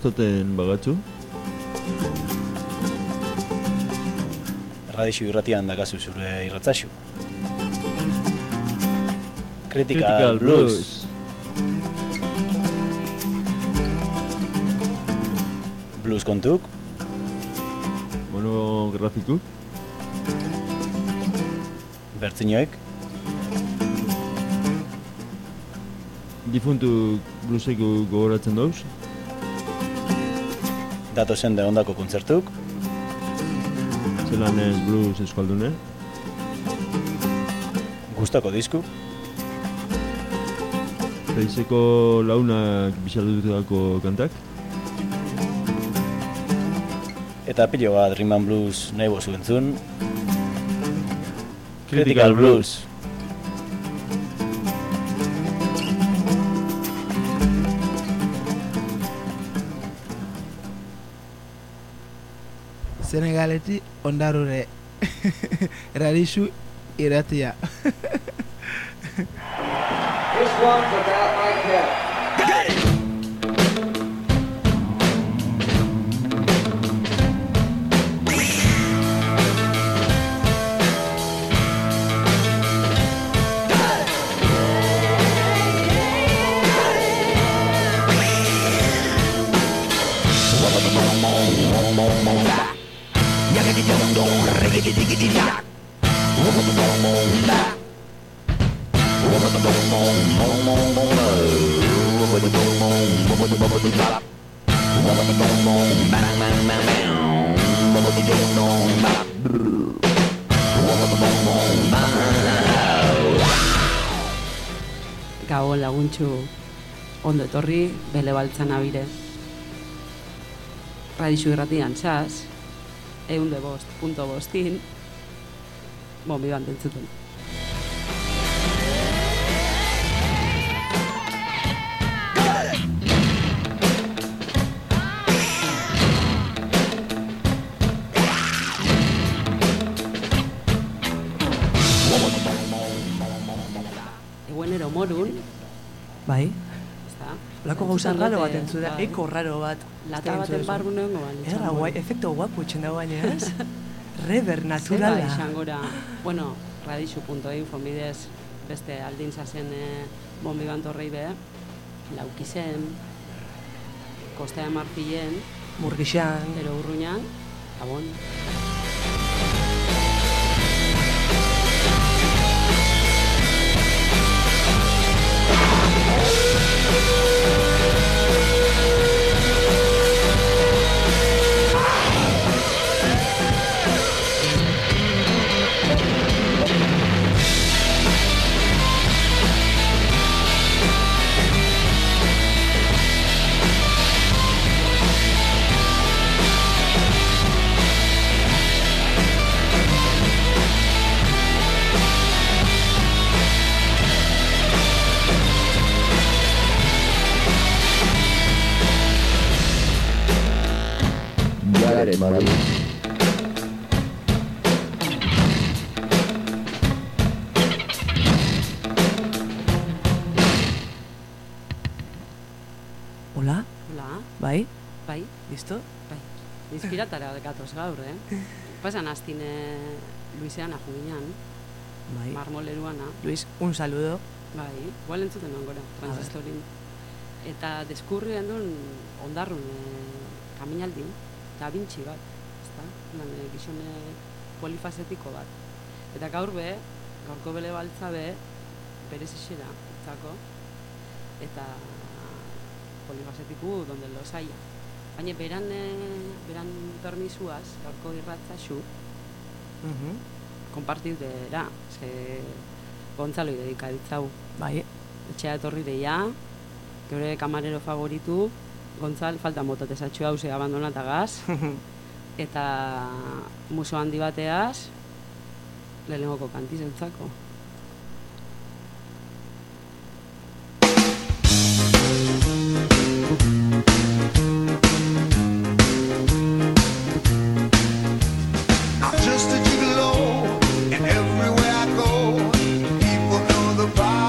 gustaten bagatzu? Radixu irratian dakazu zure irratzaxu. Critical Blues. Blues kontuk. Monografikuk. Bertzinoek. Difuntu blueseko gogoratzen dauz. Datozen de ondako kontzertuk. Zelan ez blues eskaldune. Gustako disku. Zaizeko launak bisaldutako kantak. Eta pilo bat Rhythm and Blues nahi bozu entzun. Critical Blues. Senegaleti ondarure Radixu irratia. This one's about my cat. Get it! Gabon laguntxu, ondo etorri, bele baltzan abire. Radixu irratian txas, 105.5, bombi bat entzuten. Eguenero morun. Bai. Ezta? Lako gauza raro bat entzuna, eko raro bat. Lata baten barru nengo ban. Erra guai, efekto guapu etxen dago bainaz. Rever naturala. Zeba izangora, bueno, radixu.info bidez beste aldintza zen bombi bantorrei be, Laukizen, Costa de Marfilen, Murgixan, Ero Urruñan, Gabon. Madrid. Hola? Hola? Bai? Bai? Listo? Bai. Inspiratara gatoz gaur, Pasan astin Luiseana juginan, Bai. marmoleruana. Luis, un saludo. Bai, igual entzuten ongora, transistorin. Eta deskurrien duen ondarrun kaminaldin, eta bintxi bat, ezta? Gizone polifazetiko bat. Eta gaurko bele baltza be, berez isera, etzako, eta polifazetiku donde lo saia. Baina beran permisuaz, gaurko irratzaxu, konpartidera, ze Gontzalo dedika ditzau. Bai. Etxea etorri deia, geure kamarero favoritu, Gontzal, falta motatezatxu hau ze abandonatagaz, eta muso handi bateaz, lehenengoko kantiz entzako.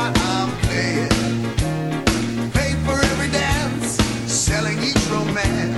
Man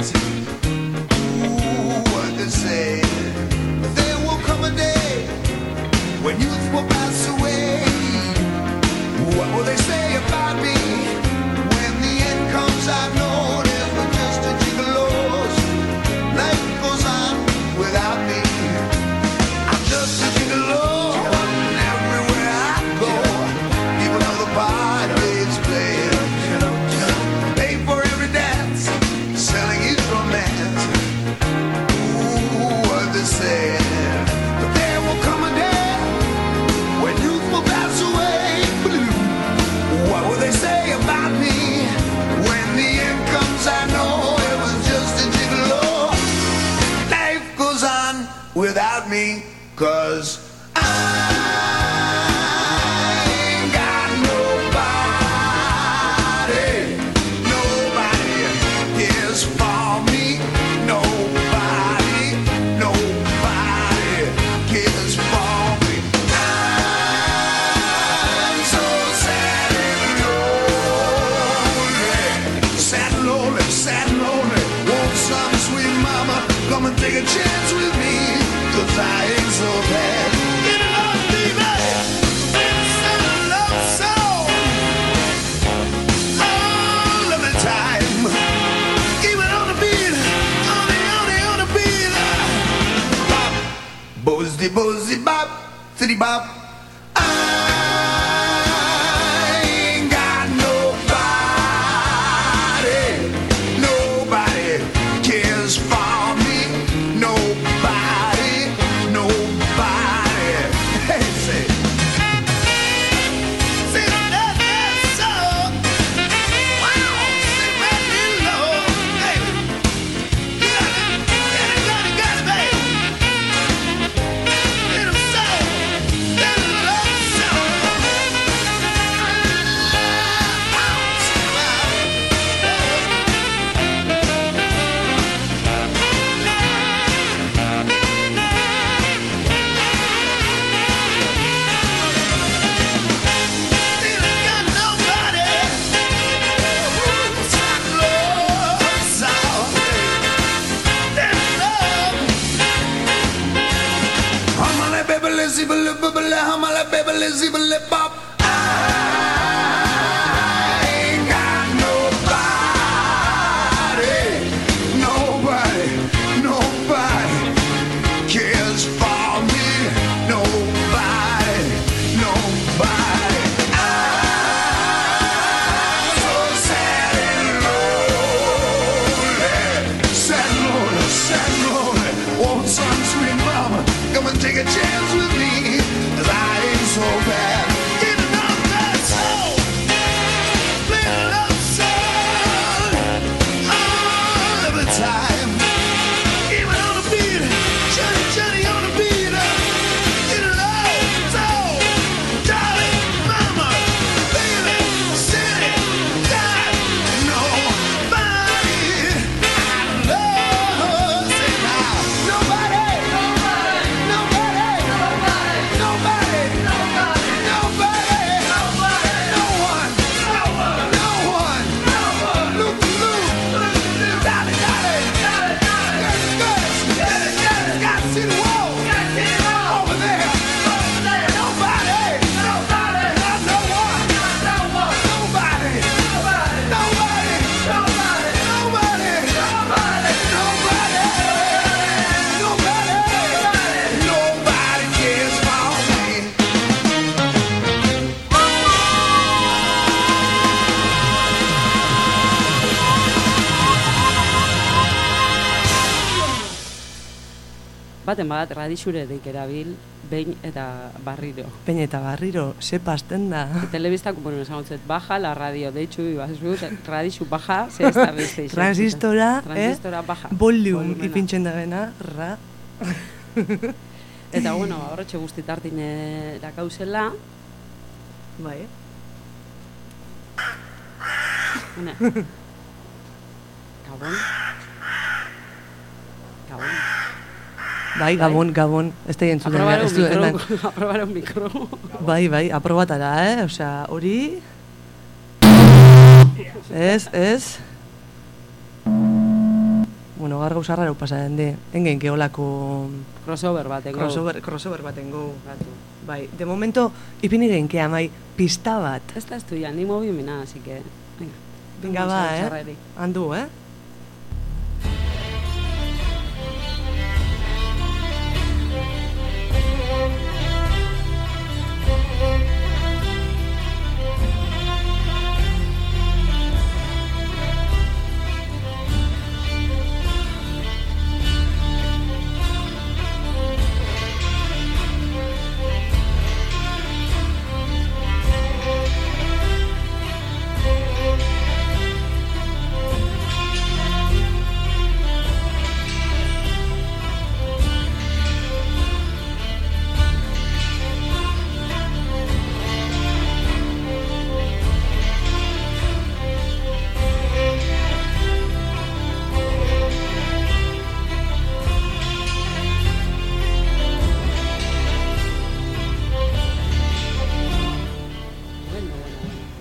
without me, 'cause I ain't got nobody. Nobody cares for me. Nobody cares for me. I'm so sad and lonely. Sad and lonely. Want some sweet mama come and take a chance with me, 'cause I ain't so bad. Get it on, baby. It's a love song all of the time. Even on the beat, on the beat. Bop, bozzy, bozzy, bop, city bop. I ain't got nobody. Nobody cares for me. Nobody. Hey, say that song. Wow, say that low. Hey, got it, baby. Little soul, that love song. Bop. I ain't got nobody. Nobody cares for me. Nobody. I'm so sad and lonely. Want some sweet mama come and take a chance with me, 'cause I ain't so bad. Get enough that soul, little love song all of the time. Even on the beat, Johnny on the beat. Get enough soul, darling, mama, baby, city, got nobody. I love, say now, nobody. Baten bat, radixuretik erabil, behin eta barriro. Behin eta barriro, ze pasten da. Telebistako, bueno, esaguntzet, baja, la radio, deitxu, ibazut, radixu baja, ze ez da beste izan. Transistora, baja. Volume, ipintzen da bena, ra. Eta, bueno, horretxe guztit hartin erakauzela. Bai. Hone. Gabon. Bai, Gabon, ez da jentzuten. Aprobar un mikro. Bai, aprobatara, osea, hori... Ez... Bueno, gar gauza raro pasaren de. Engen geolako... Crossover batengo. Crossover batengo. Bai, de momento, ipini genkea, mai, pista bat. Ez da estudian, ni movimena, así que... Venga, ba, Andu,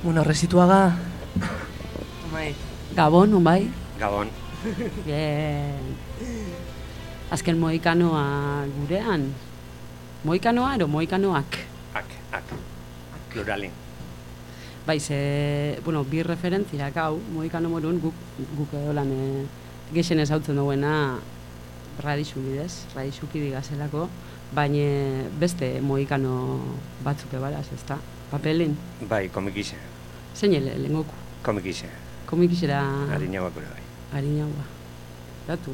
Bueno, Resituaga... Bai. Gabon, bai? Gabon. Bien. Azken mohikanoa gurean. Mohikanoa ero mohikanoak? Ak. Pluralin. Bai, bueno, bi referentzirak hau, mohikano morun, guk holan gexen ezautzen duena radixu bidez, radixuki digazelako, baina beste mohikano batzuk ebaraz, ezta? Papelin? Bai, komikixe. Zein lehengoku? Komikixe. Komikixera... Arinaua gure bai. Arinaua. Datu.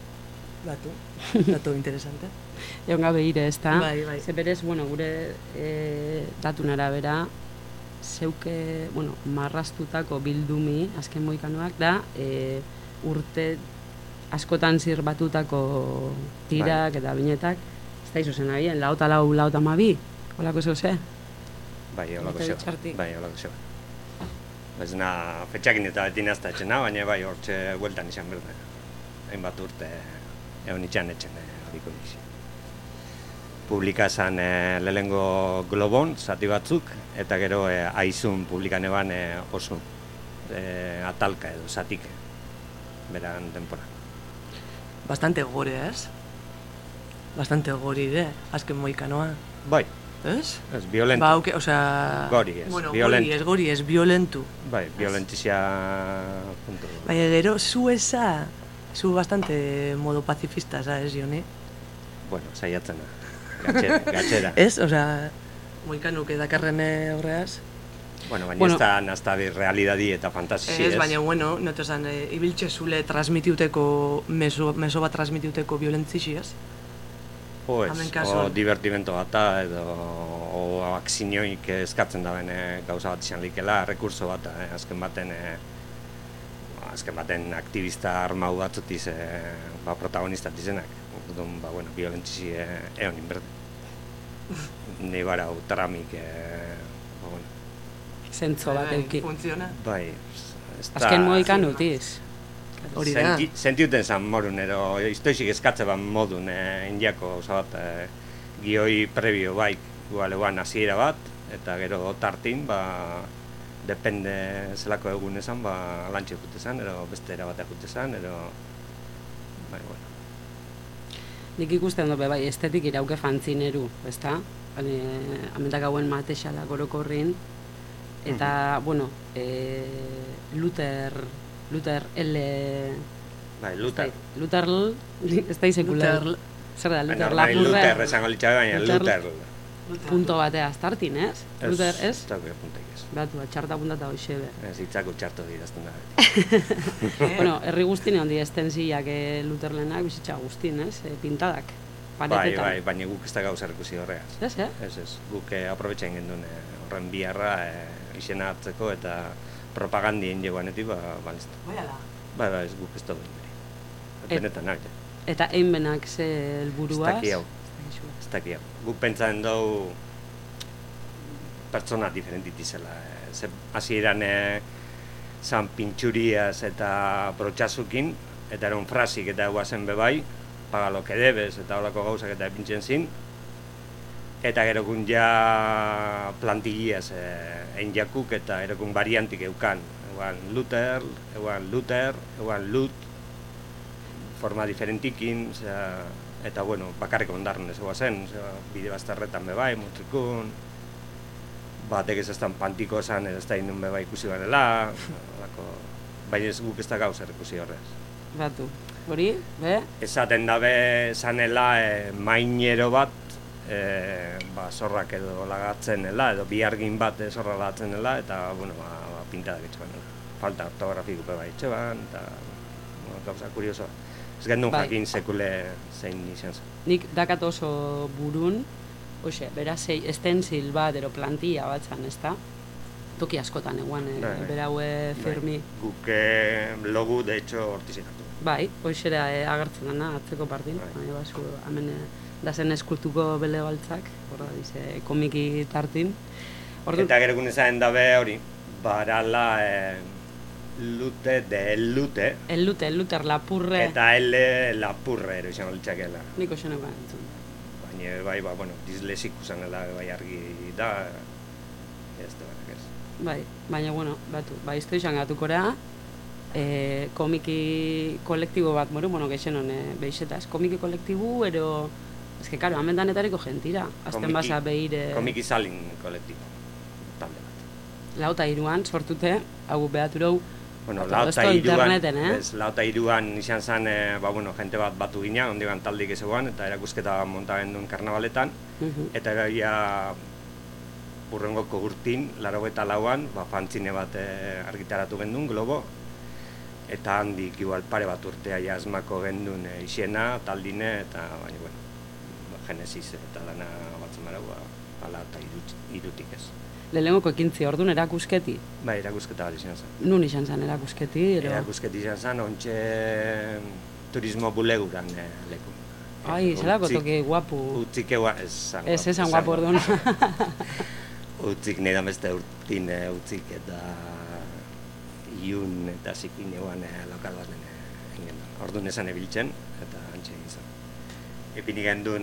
Datu interesante. Egon gabe ire, ezta? Bai. Ze berez, bueno, gure datun arabera, zeuke, bueno, marrastutako bildumi, azken mohikanoak da, urte askotan zirbatutako tirak eta binetak, ez da izuzen abien, lauta mabi, holako zeu Bai, holako zeu. Ez na, fetxakin eta dinazta etxena, baina bai, hortxe hueltan izan berda. Hainbat urte egon itxan etxen horiko dizi. Publikazan lehengo Globon, zati batzuk, eta gero Aizun publikan eban oso atalka edo, zatik, beran denpora. Bastante gore, ez? Bastante gori de, azken mohikanoa. Bai. Ez? Ez, violentu. Ba, osea... Gori, ez, bueno, violentu. Gori, ez, violentu. Bai, violentizia punto. Bai, gero, zu bastante modo pacifista, ¿sabes, Joni? Bueno, saiatzen da. Gatxera. Ez, osea, mohikanuk edakarren horreaz. Bueno, baina ez da naztabi realidadi eta fantasi, ez? Ez, baina, bueno, noto esan, ibiltxe zule transmitiuteko, meso bat transmitiuteko violentzixi, ez? O divertimento bata, edo akzinioik eskatzen da bene gauza bat izan likela, rekurso bat, azken baten aktivista armau batzutiz protagonistat izenak. Orduan, bueno, violentzizi egon inberde. Ni bara tramik, bueno. Zentzo bat euki. Funtziona. Bai. Azken mohikan utiz. Hori da. Sentiuten zan morun, edo iztoizik eskatze ban modun, indiako bat, gioi prebio baik, gualeguan hasiera bat, eta gero tartin, depende zelako egun esan, lantxe jute zan, edo beste erabatea jute zan, edo... Bai, bueno. Nik ikusten dobe, bai, estetik irauke fantzineru, ezta? Amendak hauen matexala gorokorrin, eta, bueno, Luther L... Bai, Luther. Luther L... Ez da izekula. Zer da, Luther Lapurre? Luther esango litxabe, baina Luther. Punto batea aztartin, ez? Luther, ez? Ez dago puntek ez. Batu, txarta puntata hoxe be. Ez, itzako txarto dirazten da beti. Bueno, herri guztine hondi estenziak Lutherlenak bizitza guztin, ez? Pintadak, paretetan. Bai, baina guk ez da gauza erkusi horregaz. Ez, Ez, guk aprobetxain genduen horren biharra izena hartzeko eta propagandien jegoanetik, balezta. Bai, ez guk ez da duen beri. Benetan, nahi. Eta einbenak ze helburuaz? Ez daki hau. Guk pentsatzen dugu pertsona diferentitizela. Hasieran zan pintxuriaz eta brotxazukin, eta eron frasik eta guazen bebai, paga lo que debes eta holako gauzak eta epintzen zin. Eta gerokun ja plantillaz egin jakuk eta gerokun variantik eukan. Eguan Luther, eguan Lut, forma diferentikin, eta bueno, bakarrik ondarren ez guazen, bide bazterretan bebai, mutrikun, batek ez eztan pantiko esan, ez da indun bebai ikusi garela, baina ez guk ez da gauzer ikusi horrez. Batu, hori, be? Esaten dabe zanela mainero bat, zorrak edo lagatzenela, edo bihargin bat zorra lagatzenela, eta, bueno, pintadak etxeban. Falta ortografiko bebai etxeban, eta gauza kuriosoa. Ez gendun jakin sekule zein izan zen. Nik dakat oso burun, bera estensil bat, ero plantilla bat zan, ez da? Toki askotan eguan, beraue firmi. Guk logu, de hecho, hortizin hartu. Bai, hoxera agertzen dena, atzeko partin. Hemen dazen eskultuko bele baltzak, horra dize, komiki tartin. Eta gero gunezaren dabe hori, barala... Lute de Lute. Luther Lapurre. Eta Lapurre ero izan olitxakela. Niko xeneko entzun. Baina, bai, bueno, dislexik usanela bai argi da. Ez da, ez. bai, baina, bueno, batu, ba, izto izan gatukora, komiki kolektibo bat, bueno, geixenon, beixetaz, komiki kolektibu, ero, ez que, karo, hemen danetariko gentira, azten basa behire... Komiki salin kolektibo, talde bat. Lauta iruan, sortute, hau behaturou, Bueno, lauta iruan izan zen, jente bat batu gina, ondigan taldik ezegoan, eta erakusketa monta gendun karnabaletan, eta eraia burrengoko urtin, 84an, fantzine bat argitaratu gendun, Globo, eta handik igual pare bat urtea asmako gendun isiena, taldine, eta baina, bueno, Genesis eta dana batzen marau, pala eta irutik ez. Lehenengoko ekintzi orduan erakusketi? Bai, erakusketa bat izan zen. Nun izan zen erakusketi? Erakusketi izan zen, ontxe turismo buleguran leku. Ai, zelako toki guapu. Utzik egua, ez esan guapu orduan. Utzik nahi da beste urtin utzik eta iun eta zikin eguan lokal bat engen. Orduan esan ebiltzen eta antxe izan. Epinik gendun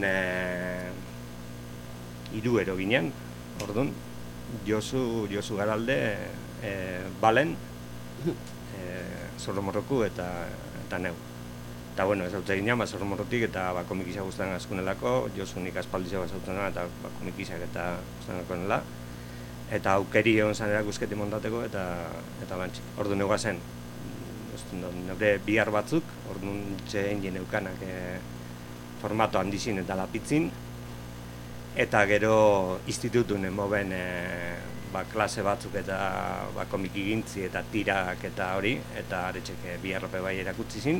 iruero ginen, orduan. Josu Garalde, Balen, Zorromorroku eta neu. Eta, bueno, ez hau txegin Zorromorrotik eta komikisa guztan askunelako, Josu nik aspaldizia bazautzen eta komikisak eta guztan askunela. Eta aukeri egon zan erakusketi montateko eta bantxe. Ordu neuga zen, neure bihar batzuk, ordu txegin jeneukanak formato handizin eta lapitzin. Eta gero institutun moben klase batzuk eta komiki gintzi eta tirak eta hori, eta aretxek biharrope bai erakutsi zin.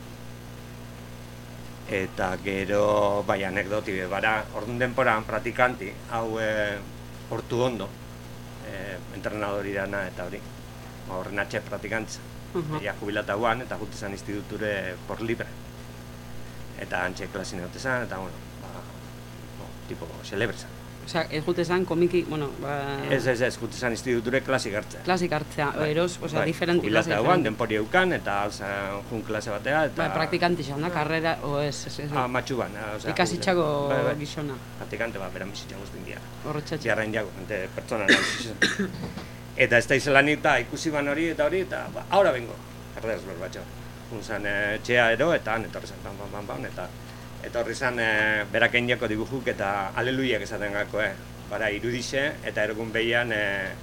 Eta gero bai anekdoti bara, orduan denporan pratikanti, hau hortu ondo, entrenadori dana eta hori, horren atxe pratikantza. Ia jubilata guan eta jute zan instituture por libre. Eta antxe klasin egote zan, eta bueno, tipo celebresa. Osea, ez jute zan komiki, bueno, Ez, jute zan instituture klasik hartzea. Klasik hartzea, eroz, osea, diferenti klase. Jubilata guan, denpori eukan, eta alzan jun klase batea, eta... Praktikanti xan da, karrera, ez. Matxu ban, ikasitxako gizona. Praktikante bat, beran bizitxan guztin dira. Horretxatxe. Jarrain jago, pertsona nahi. Eta ez da izelanik eta ikusi ban hori, eta ahora bengo, karreraz berbatxo. Unzan txea ero, eta etorri zen, bam, eta horri zen berak eindiako dibujuk eta aleluiak esaten gako, bara irudixe, eta erogun behian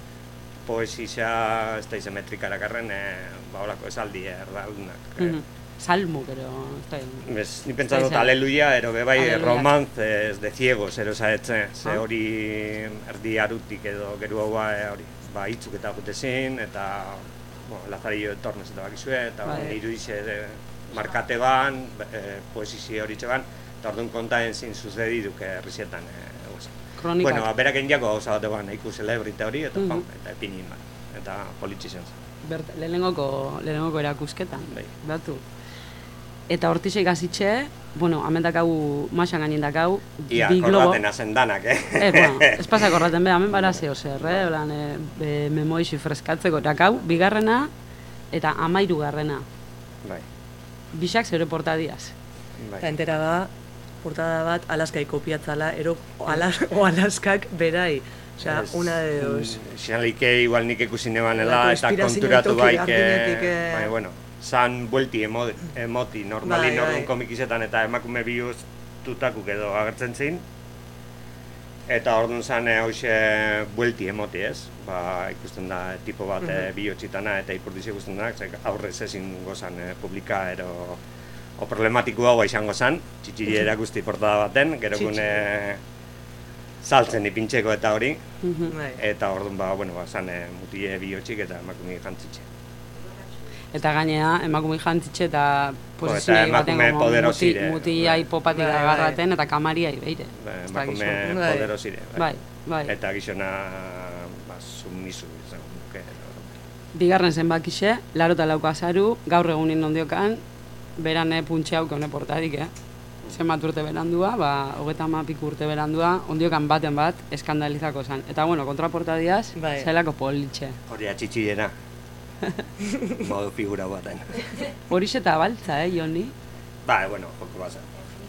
poesisa, ez da izemetrikara karren, holako esaldi erdaldunak. Salmo, pero... Ni pentsa dut aleluia, ero bebai romantz de ciegos, ero zaetzen, ze hori erdi arutik edo geru haua hori, hitzuk eta gutezin, eta Lazarillo etornez eta bakizue, eta irudixe markate ban, poesisi horitxe ban, eta orduan kontaen zin sucediduk errizietan. Kronikak. Bueno, berak eindiako gauza bat eban, iku celebrite hori, eta epinin ban, eta politxi zen. Lehenengoko erakusketan, batu. Eta hortizei gazitxe, bueno, hemen dakau, masan gainin dakau, Ia, korraten azen danak, Bueno, ez pasa korraten, hemen bara zeo zer, memoixi freskatzeko dakau, bigarrena eta 13garrena. Bai. Bixak zure portadiaz. Eta entera da, portada bat Alaskai kopiatzala, ero Alaskak berai. Osea, una de dos. Xalike igual nik ikusi nebanela eta konturatu baike, bueno, zan buelti emoti, normalin orduan komikizetan eta emakume bihuztutakuk edo agertzen zin. Eta orduan zan hoxe buelti emoti ez, ikusten da tipo bat bihotxitana eta ipurdiz ikusten da, aurrez ezin gozan publika ero problematiko hau izango zan, txitxiri erakusti portada baten, gero gune saltzen ipintxeko eta hori, eta orduan zan mutie bihotxik eta emakume jantzitxe. Eta gainea, emakume jantzitxe eta posizio baten mutia hipopatik agarraten eta kamariai beire. Emakume poderosire, bai. Eta gizona sumisu izan duke. Bigarren zenbakixe, 84 azaru, gaur egunin ondiokan, berane puntxe hauke hone portadik, zenbat urte berandua, 30 urte berandua, ondiokan baten bat, eskandalizako zen. Eta bueno, kontraportadiaz, zelako politxe. Hori atxitxilena. Modu figura baten. Horixe eta baltza, Joni? Bueno, joko bazen.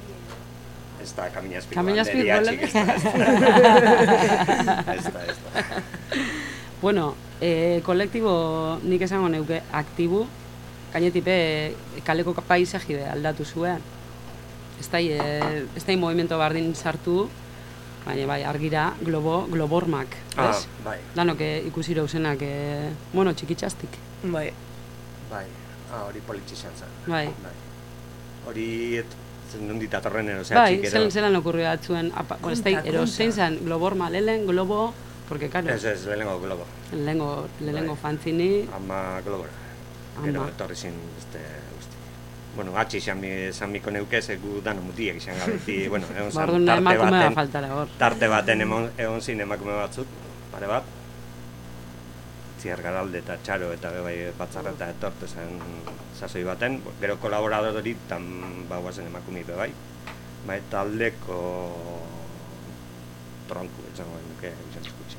Ez da, Kaminazpiko banderiatxik, ez da. Bueno, kolektibo nik esango neuke aktibu, gainetipe kaleko paisaji be aldatu zuen. Ez da movimiento bardin sartu, baina bai, argira globormak, ez? Bai. Danok ikusi rauzenak, bueno, txikitxastik. Bai. Bai, hori politxe izan zen. Bai. Hori zen nondit atorren erosea Bai, txikero. zelan okurri batzuen, erosein zen globorma lehen, globo, porque claro, Ez, lehenengo globo. lehenengo fanzini, Ama globora. Gero etorri zin beste guzti. Bueno, atxe izan miko neukez, egu dano mutiek izan gabeti, bueno, egon zan orduan emakume bat faltara hor. tarte baten egon zin emakume batzuk, pare bat. Ziar Garalde eta Txaro eta bebai batzarra eta etortu zen sasoi baten, gero kolaboradori tan guazen emakumi bebai. Bai, taldeko tronku, etzango nuke, izan eskutxe.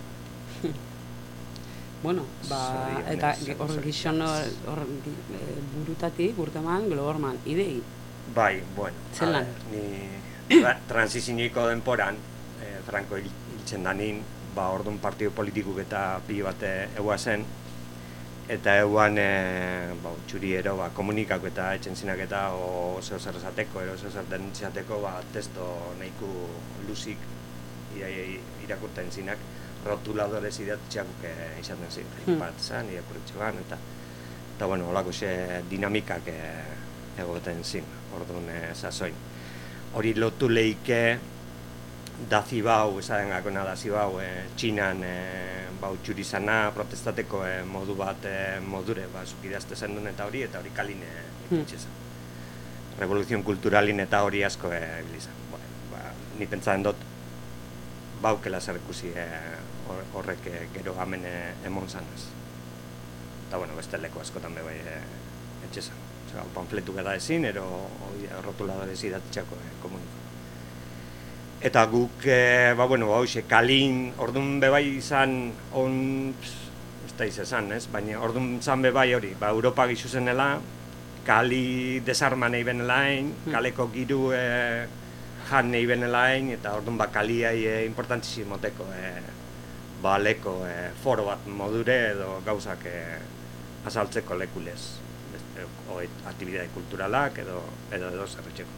Bueno, eta hor gizon hor burutatik, urteman, globorman, idei. Bai, bueno, Zelan? Ni transizioiko denporan, Franco hiltzen danin, orduan partidu politikuk eta pilo bat egua zen, eta eguan txuriero komunikako eta etxen zinak eta oso zer esateko, zer den izateko testo nahiko luzik irakurten zinak, rotuladorez idatxakuk izaten zin, bat zen, irakurritxuan, eta bueno, holako dinamikak egoten zin, orduan sasoin. Hori lotu leike, da zibau, esaten gakona da zibau, Txinan txurizana protestateko modu bat modure, zukidazte zen duen eta hori kalin ikutxe zen. Revoluzion kulturalin eta hori asko bilizan. Ni pentsaren dut, baukela zer ikusi horrek gero hemen emon zanez. Eta bueno, beste leko askotan bebai etxe zen. Panfletu geda ezin, ero rotuladorez idatxako komunikatu. Eta guk, kalin, orduan bebai izan, ez da izan, ez? Baina orduan izan bebai hori, Europa gizu zenela, kali desarman nahi benelain, kaleko giru jan nahi benelain, eta orduan kaliai importantzizimoteko, leko foro bat modure edo gauzak azaltzeko lekulez, aktibidade kulturalak edo zerretxeko.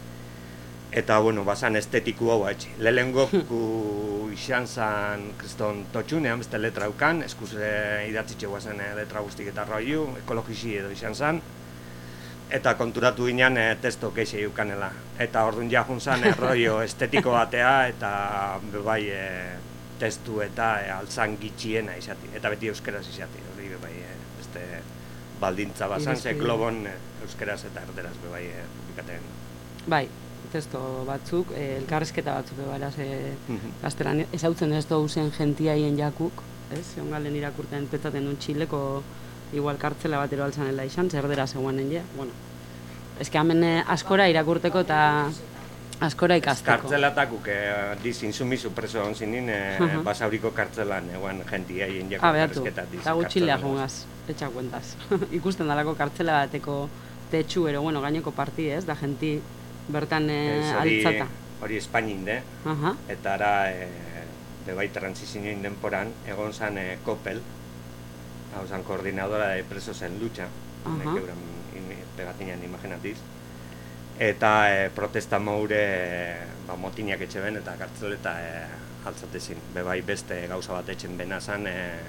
Eta, bazan estetiku hau etxi. Lehengoku izan zan kriston totxunean, beste letra eukan, eskuz idatzitxe guazen letra guztik eta roiu, ekologisi edo izan zan. Eta konturatu ginean testo keixe eukanela. Eta orduan jahun zan roio estetiko batea eta bebai testu eta altzan gitxiena izati. Eta beti euskeraz izati, hori bebai beste baldintza bazan, ze globon euskeraz eta erderaz bebai publikaten. Bai. Testo batzuk, elkarrezketa batzuk ebaraz gaztelan ezautzen ez duzen gentiaien jakuk, ez? Egon galen irakurten petzaten duen Txileko igual kartzela batero altzanela izan, zerdera zegoanen ja, bueno. Ez que hemen askora irakurteko eta askora ikasteko. Kartzelatakuk dizinsumizu preso hon zinin, basauriko kartzelan eguan gentiaien jakuk elkarrezketa dizi. Eta gutxilea jungaz, etxakuentaz. Ikusten dalako kartzela bateko tetxu, ero, bueno, gaineko parti ez, da genti bertan altzata. Hori Espainin, eta ara bebai transizioin denporan, egon zan Kopel, hau zan koordinadora de presozen lucha, euran pegatinean imaginatiz, eta protesta moure motiniak etxe ben eta kartzeleta altzatezin. Bebai beste gauza bat etxen bena zan,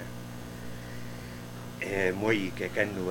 moik ekendu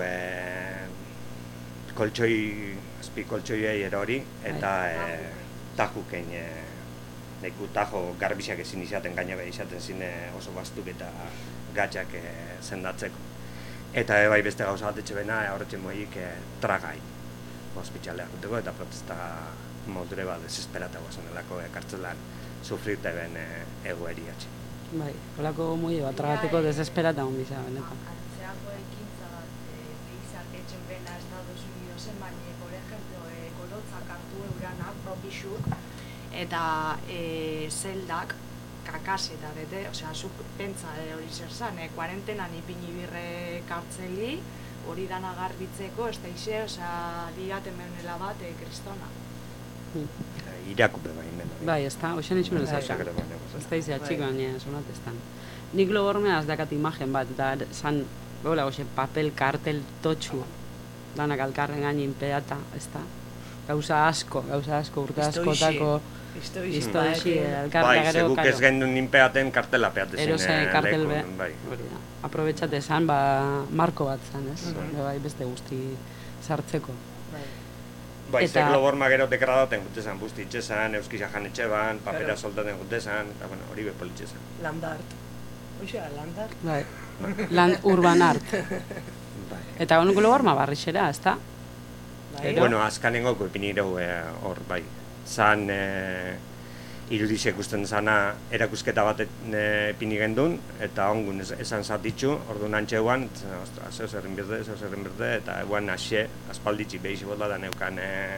azpi koltsoiei erori, eta tajuken, neku tajo garbisak ezin izaten, gainabe izaten zine oso bastuk eta gatxak sendatzeko. Eta bai beste gauza bat etxe bena, horretxe moik tragai, hospitalean guteko, eta protesta modure bat desesperata guazenelako kartzelan sufrirte ben egoeri atxe. Bai, holako moi bat tragateko desesperata hon biza, benetan. Antzeako ekintza bat behizak etxen bena Estados Unidose, baina, por ejemplo, golotzak hartu euranak, propixuk, eta zeldak, kakase eta bete, osea, zuk pentsa hori zer zan, kuarentenan ipini birre kartzeli, hori dana garbitzeko, ez da ize, osea, diaten beunela bat, kristona. irakupe bai, mena. Bai, ez da, hoxen itxunen zaka. Ez da izia txik baina sonatestan. Nik logormeaz dakat imagen bat, eta zan, behola goxe, papel, kartel, totxu, danak alkarren gainin pedata, ez da. Gauza asko, urte askotako, iztoixi, alkarra bai, gero, seguk ez gendun ninpeaten kartela peatezin. Erose kartel be, bai. aprobetxate zan, marko bat zan, ez? Bai, beste guzti sartzeko. Bai, ze globorma gero degradaten gute zan, busti itxe zan, euskisa jan etxe ban, papera soltaten gute zan, eta bueno, hori bepolitxe zan. Landart. Oixa, landart? Bai, land urban art. Eta honu globorma barrixera, ez da? Bueno, azkanengoko ipinireu hor, bai. Zan, irudixek usten zana erakusketa bat ipini gendun, eta ongun esan zatitxu, orduan antxeuan, zeus errin berde, eta eguan axe, aspalditxik behixi botla da neukan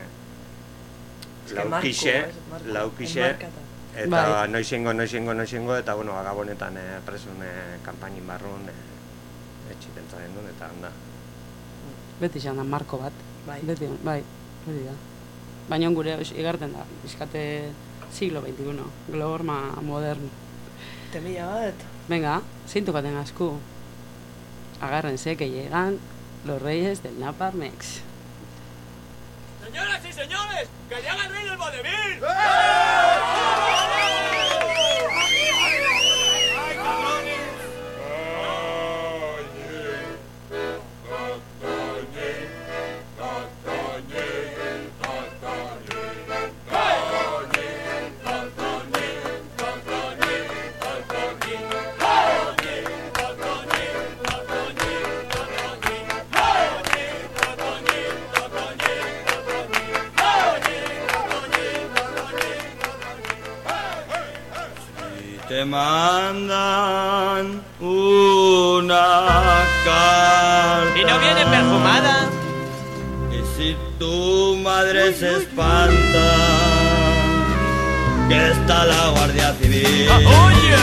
laukixe, eta noizengo, eta bueno, agabonetan presun kampainin barrun etxitentza gendun, eta handa. Beti izan da marko bat, beti, bai, hori da. Baina gure igarten da, izkate siglo XXI, glorma modern. Temilla bat. Venga, zintukaten asku. Agárrense que llegan los reyes del Naparmex. ¡Señoras y señores! ¡Que llega el rey del vodevil! Te mandan una carta. ¿Y no viene perfumada? Y si tu madre se espanta, que está la Guardia Civil. ¡Oye!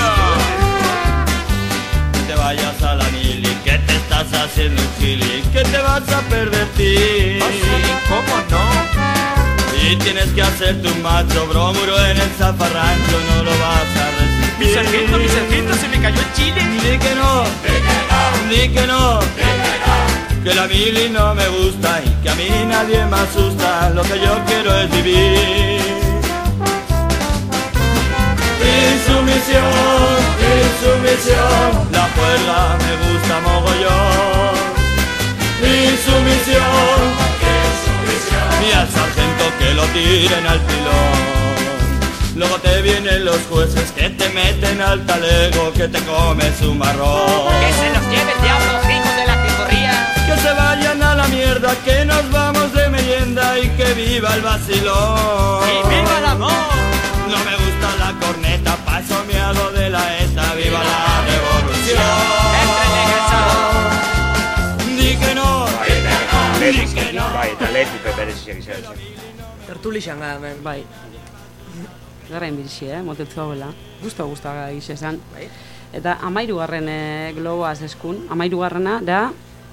Que te vayas a la mili, que te estás haciendo un gili, que te vas a pervertir. ¿Oh, sí? ¿Cómo no? Y tienes que hacerte un macho bromuro en el zafarrancho, no lo vas a resistir. Mi sargento, se me cayó el chile. Di que no, di que no, que la mili no me gusta y que a mí nadie me asusta. Lo que yo quiero es vivir. Insumisión, la juerga me gusta mogollón. Insumisión. Y al sargento que lo tiren al pilón. Luego te vienen los jueces que te meten al talego, que te comes un marrón. Que se los lleve el diablo, hijos de la picorría. Que se vayan a la mierda, que nos vamos de merienda y que viva el vacilón. ¡Y viva el amor! No me gusta la corneta, paso me hago de la ETA, viva la revolución. Di que no, di que no. Bai, eta lehetipe bereziak izan. Tertuli xanga hemen. Bai. Gara inbirixi, motetzu hauela. Gusto-gustoa egiz esan. Eta 13. Globoaz eskun. 13. da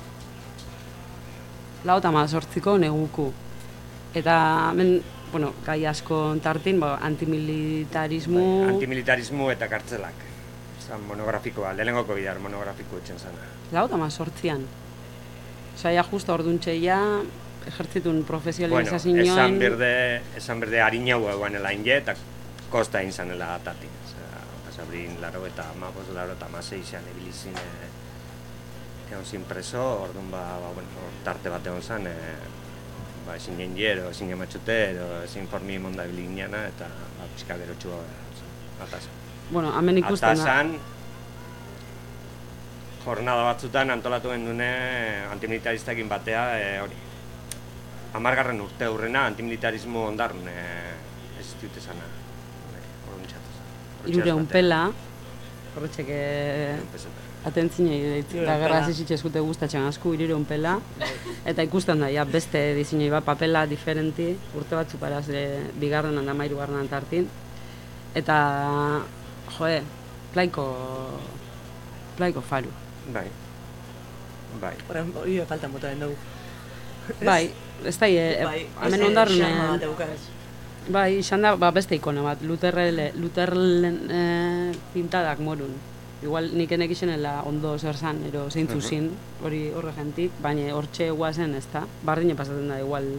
98ko neguku. Eta hemen, bueno, gai asko tartin, antimilitarismo... Antimilitarismo eta kartzelak. Zan monografikoa, lehenengoko bidar monografiko etxen zana. 98an. Osea, justo orduntxeia, ejertzitun profesionalizazioen... Bueno, esan berde harinau eguanela inge, eta kosta inzanela atatin. Pasabrin, laro eta amaseixan ebilizin egon zin preso, orduan tarte bat egon zan, ezin gengiero, ezin gematxute, ezin formi monda ebilineana, eta pixka gero txua atazan. Bueno, hemen ikusten da. Atazan, jornada batzutan antolatu gendune antimilitaristakin batea, hori. 10. urte hurrena antimilitarismo ondarrun existiute zana. Irureun pela, horretxeke atentzinei deitzen, eta gerra zizitxe eskute guztatzen asku, irureun pela, eta ikusten da, beste dizinoi bat papela diferenti, urte batzu paraz bigarrenan da mairugarrenan tartin, eta, joe, plaiko faru. Bai. Hori faltan bota den dugu. Bai, ez da, hemen ondarrunen... Bai, izan da, beste ikona bat, Luterlen pintadak morun. Igual nik enek izenela ondo zer zan, ero zeintzu zin, hori horre gentik, baina hortxe guazen ez da. Bardine pasatzen da, igual,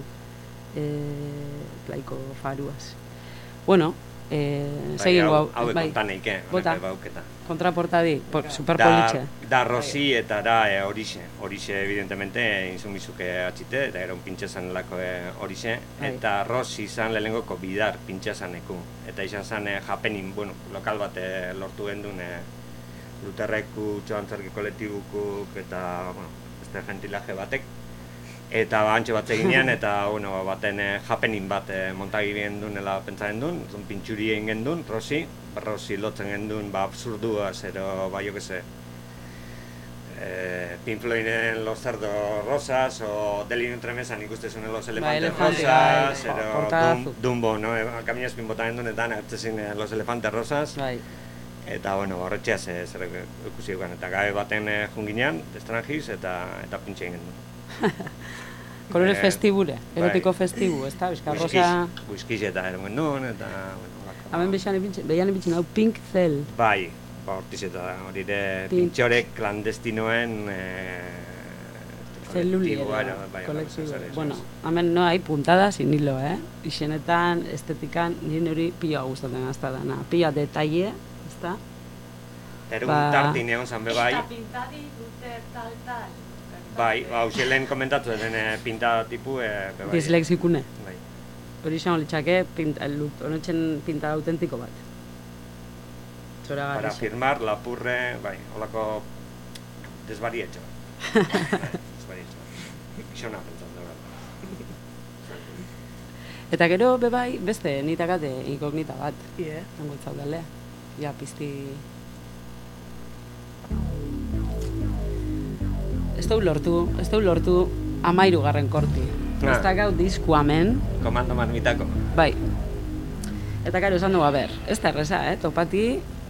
plaiko faruaz. Bueno, segin guau. Hau kontan eike, bota, bauketa. kontraportadi, superpolitxe. Da Rosi eta da Horixe. Horixe, evidentemente, inzumizuke atxite, eta gero pintxezan lako Horixe. Eta Rosi izan lehenengoko bidar pintxezaneku. Eta izan zan japenin, bueno, lokal bat lortu gendun Luterreku, txoantzarki kolektibukuk, eta, bueno, beste gentilaje batek. Eta antxe bat eginean, eta, bueno, baten japenin bat montagi gendunela pentsaren duen, pintxuri egin gendun, Rosi lotzen gendun, absurduaz, ero, jo que se, Pink Floyden Los Cerdos Rosas, o Delirium Tremesan ikustezunen Los Elefantes Rosas, ero, Dumbo, no? Kamina espin bota gendun, eta hartzezin Los Elefantes Rosas. Eta, bueno, horretxeaz zer ikusi dugan, eta gabe baten junginean, estranjiz, eta pintxe egin gendun. Kolore festibure, erotiko festibu, ez da? Bizka rosa... Whisky eta eroen duen, eta... Hemen behian ipintzen hau Pink Cell. Bai, hortiz eta hori de pintxorek klandestinoen... kolektibo. Bueno, hemen no hai puntada sin hilo, Ixenetan, estetikan, nire hori pila gustatzen azta dana. Pila detalle, ez da? Erugun tartin egon zan bebai. Eta pintadi dute tal. Bai, hausia lehen komentatu den pinta tipu, bebai. Dislexikune. Hori izan olitxake, honetxen pinta autentiko bat. Para firmar, lapurre, bai, holako desbarietxo. Desbarietxo. Ixona pentsat, da behar. Eta gero, bebai, beste nitakate inkognita bat. Zango etzaudalea. Ja, pizti... Ez dau lortu 13. korti. Ez da gau disku hemen. Komando marmitako. Bai. Eta gero esan dugu, ez da erreza, topati,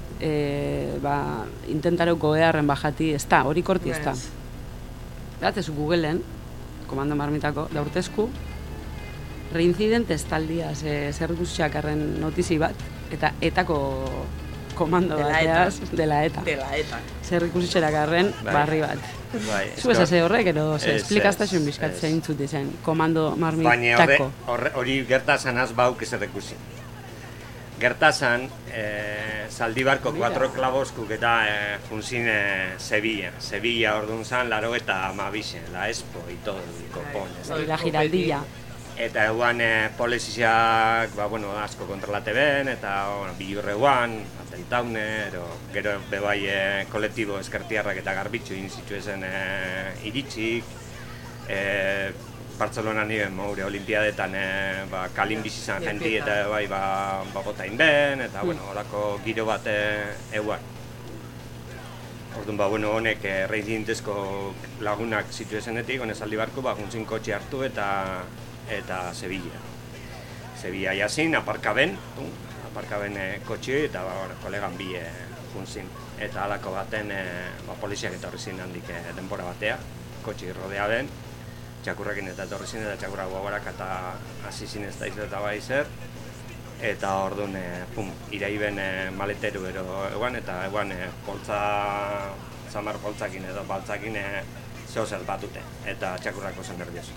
intentareuko eharren bajati, ez da, hori korti ez da. Gatzezu Googleen, komando marmitako, da urtezku, reincident estaldiaz, zer guztiakarren notizi bat, eta etako komando bateaz, dela eta. Zer ikusitxerakarren barri bat. Zu ez eze horrek, ero esplikaztasun bizkatzen zut izan, komando marmitako. Baina hori gertazan az bauk ez errekusi. Gertazan, Zaldibarko 4 klaboskuk eta junzin Sevilla. Sevilla orduan zan, laro eta amabixe, la Expo y todo el copón. La giraldilla. Eta eguan polizizak, asko kontrolate ben, eta bilurreuan, atentaune, gero bebai kolektibo eskertiarrak eta garbitxu inizitu ezen iritsik. Bartzelona nire maure olimpiadetan kalin bizizan jenti eta bai botain ben, eta horako giro bat eguan. Orduan, honek reincidentezko lagunak zitu ezenetik, honez Zaldibarko, juntzin kotxe hartu eta Sevilla. Sevilla jazin, aparkaben kotxe eta kolegan bi juntzin. Eta halako baten poliziak etorri zin handik denbora batea, kotxe rodea ben, txakurrekin eta etorri zin eta txakurrak gogorak eta hasi zin ez da izan eta bai zer. Eta orduan, iraiben maleteru eguan, eta eguan zamar poltzakin edo baltzakin zeo zer batute, eta txakurrako zen nervioso.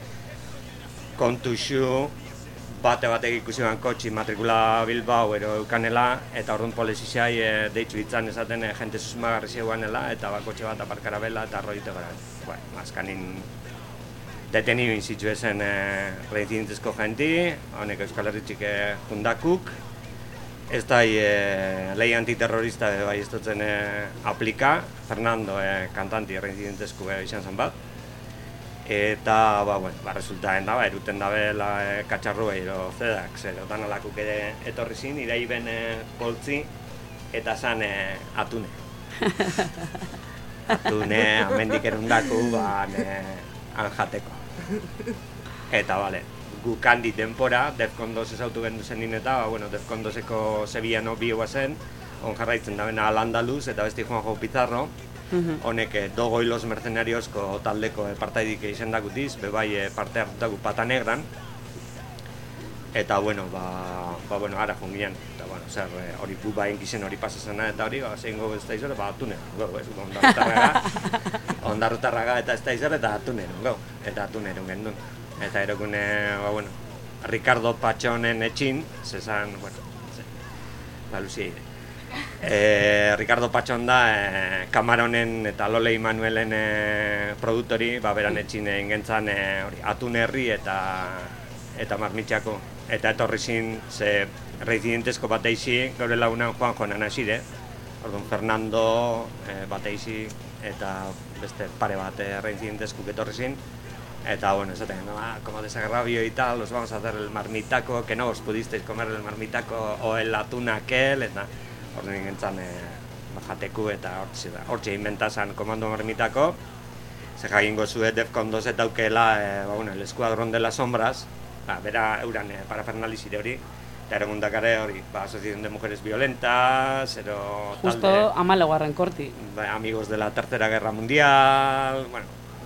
Kontuxu, batek ikusi ban kotxi matrikula Bilbao eukanela, eta orduan polizizai deitzu ditzan esaten jente susmagarri zeuanela, eta kotxe bat aparkarabela eta arroite gara. Azkanin deteniu inzitu ezen reincidentezko jenti, honek Euskal Herritxik jundakuk. Ez da lei antiterrorista bai ez dutzen aplika, Fernando kantanti reincidentezko izan zen bat. Eta, resultaen da, eruten dabela katxarrua ero zedak, zero dan alakuk etorri zin, iraiben poltzi, eta zan atune. Atune, amendik erundaku, anjateko. Eta, guk handi denpora, Defcon 2 ezautu gendu zen eta, Defcon 2eko Sevillano bioa zen, on jarraitzen da bena Al-Andaluz, eta besti Juanjo Pizarro, honek Dogo y los Mercenariozko taldeko partaidik izendakutiz, bebai parte hartutaku Pata Negran. Eta, bueno, bueno, ara jungian, eta, bueno, zer, hori bubain gizen hori pasazena, eta hori, zein gogo ez da izore, atunen, gau, ez, ondarrutarraga eta ez da izore, eta atunen, gau, eta atunen gendun. Eta erokune, bueno, Ricardo Patxonen etxin, zezan, bueno, Luzia ide. Ricardo Patxon da, Kamaronen eta Lole Manuelen produktori, beran etxin ingentzan atun herri eta marmitxako. Eta etorri zin, ze residentezko bat eixi, gaur launan Juanjo Nanasire, orduan Fernando bat eixi, eta beste pare bat residentezko etorri zin. Eta, bueno, esaten, como desagravio y tal, os vamos a hacer el marmitaco, que no os pudisteis comer el marmitaco o el atún aquel, eta orduan ingentzan bajateku eta hortxe inventazan komando marmitako. Ze jakingo zuet Defcon 2 eta aukela, bueno, el Escuadrón de las Sombras, bera euran parafernalizire hori, eta eragundakare hori, Asociación de Mujeres Violentas, ero talde... Justo amalagarren korti. Amigos de la Tercera Guerra Mundial, bueno,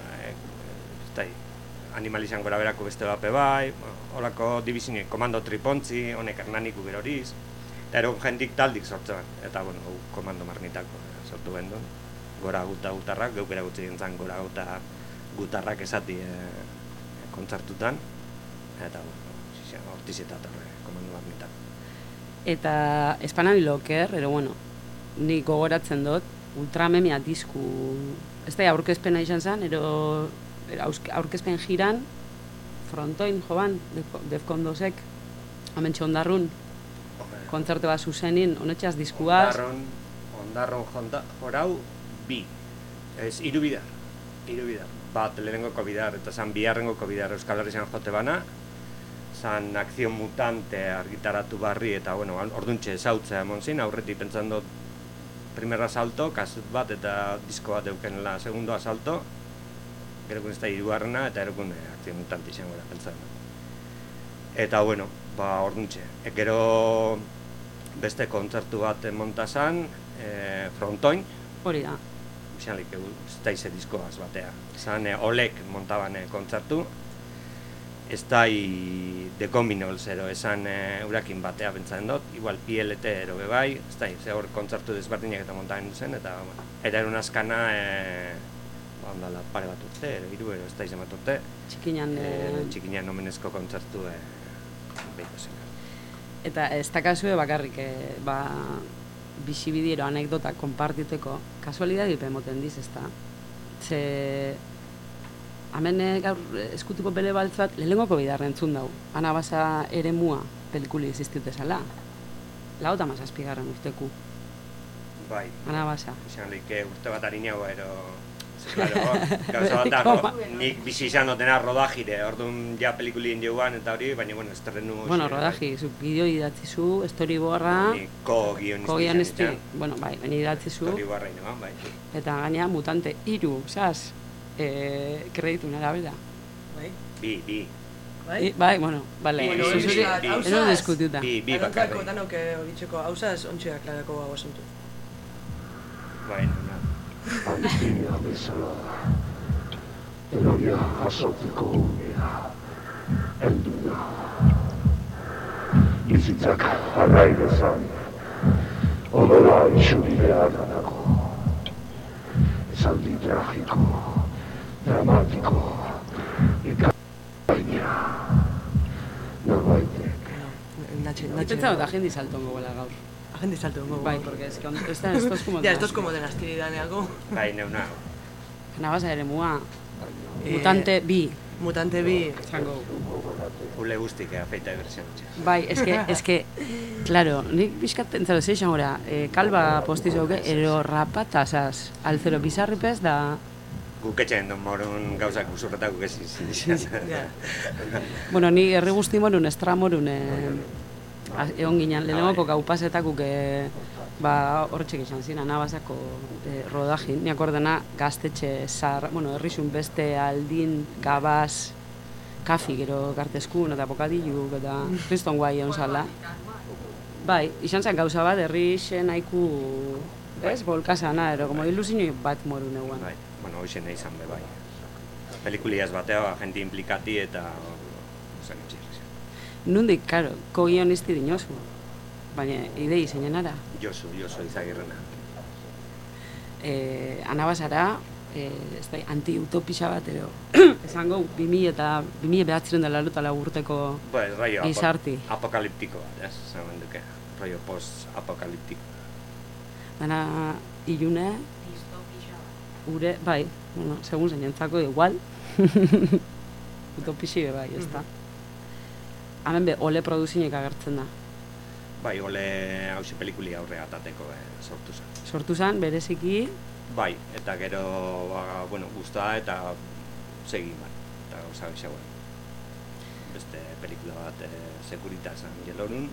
animalizan gora berako beste bape bai, horako dibizine, komando tripontzi, honek Hernanik ugeroriz, eta eron jendik taldik sortzen, eta, bueno, komando marmitako sortu bendun, gora guta gutarrak, geukera gutzi dintzen gora guta gutarrak esati kontzertutan, eta, bueno, hortizetator komando marmitako. Eta Espanari Loker, ero, bueno, nik gogoratzen dut, Ultramemia disku, ez da aurkezpena izan zen, ero aurkezpen jiran, frontoin joan, Defcon 2ek, amentxe ondarrun, kontzertu bat zuzenin, honetxaz diskuaz. Ondarron jorau, bi, ez, iru bidar, bat lehenengoko bidar, eta zan biharrengoko bidar Euskal Herrian jote bana, zan Akzion Mutante argitaratu barri, eta, bueno, orduntxe ezautzea emon zin, aurretik pentsan dut, primer asalto, kasut bat eta disko bat eukenela segundo asalto, gerokun ez da hirugarrena eta erokun Akzion Mutante izango da pentsan. Eta, bueno, orduntxe. Gero beste kontzertu bat montazan, frontoin. Hori da. Bizanlik, ez da ize diskoaz batea. Zan, Olek montaban kontzertu. Ez da The Communals, ero, esan urakin batea bentsan dut. Igual PLT ero bebai, ez da, ze hor kontzertu desberdinak eta montaban duzen, eta, bueno, eta erun azkana, ondala pare bat urte, hiru ero, ez da izan bat urte. Txikinan omenezko kontzertu behiko zen. Eta ez da kasue bakarrik, bisibidiero anekdota konpartiteko, kasualidadi pemoten diz, ez da. Ze, hemen gaur eskutuko bele baltzat, lehengoko bidarren entzun dau. Ana basa ere mua pelikuli existiute zala. Lau eta mazazpigarren urteku. Bai. Ana basa. Izan lehike urte bat harinago, ero... Claro, gauza bat, nik bizi izan dutena rodajire, orduan ja pelikulien joan eta hori, baina, bueno, esterrenu... Bueno, rodaji, zu bideo idatzizu, storyboarra... Ko-guionisti. Bueno, bai, baina idatzizu... Storyboarra inoan, bai. Eta gaina Mutante 3, saz? Kreditu nara bera. Bai? Bi. Bai, bueno, bale. Eno diskututa. Bi bakarri. Hausaz, danok horitzeko, hausaz, ontsia klarako hau asuntu. Bai, no. Palestina bezala, eroia jasotzeko unea, heldu da. Bizitzak jarrai dezan, odola isuri behar dago. Esaldi tragiko, dramatiko, ikaina. Norbaitek. Pentsa dut agendi saltongo gola gaur. Agente salto dongo. Bai, porque es que esto es como... Ya, esto es como de gaztiridaneako. Bai, neuna. Anabasa ere mua. Mutante bi. Mutante bi. Zango. Ule guztik afeita versión. Bai, es que, claro, nik bizkat pentsatu zeixan gora, kalba postizauke, ero rapatasaz, alzero bizarripez da... Guketxen duen morun gauzak usurretak gukesiz. Bueno, ni herri guzti morun, estra morun, egon ginen, lehenengoko gaupasetakuk hortxek izan zin, Anabasako rodajin. Ni akordena gaztetxe zahar, bueno, herrixun beste aldin, gabaz, kafi, gero garteskun, eta bokadiluk, eta kriston guai egon zala. Bai, izan zen gauza bat, herrixen haiku, ez, bolkasana, ero, como ilusinoi bat moru neuan. Bai, bueno, hoxe nahi izan be, bai. Pelikuliaz batea, agente implikati eta... Nundik, karo, ko-guionisti dinosu. Baina, idei zeinenara. Josu Izagirrena. Anabasara, ez da, anti-utopisa bat, ero, esango, 2000 urteko gizarti. Apokaliptiko bat, esan duke. Rollo post-apokaliptiko. Dana, ilune, ure, bai, bueno, segun zeinentzako igual. Utopisi bai, ez da. Hemen be, ole produzinek agertzen da. Bai, ole hauxe pelikuli aurre atateko sortu zen. Sortu zen, bereziki. Bai, eta gero, bueno, guztua eta segi bai, eta gauza gexagoen. Beste pelikula bat Sekuritasan jelorun.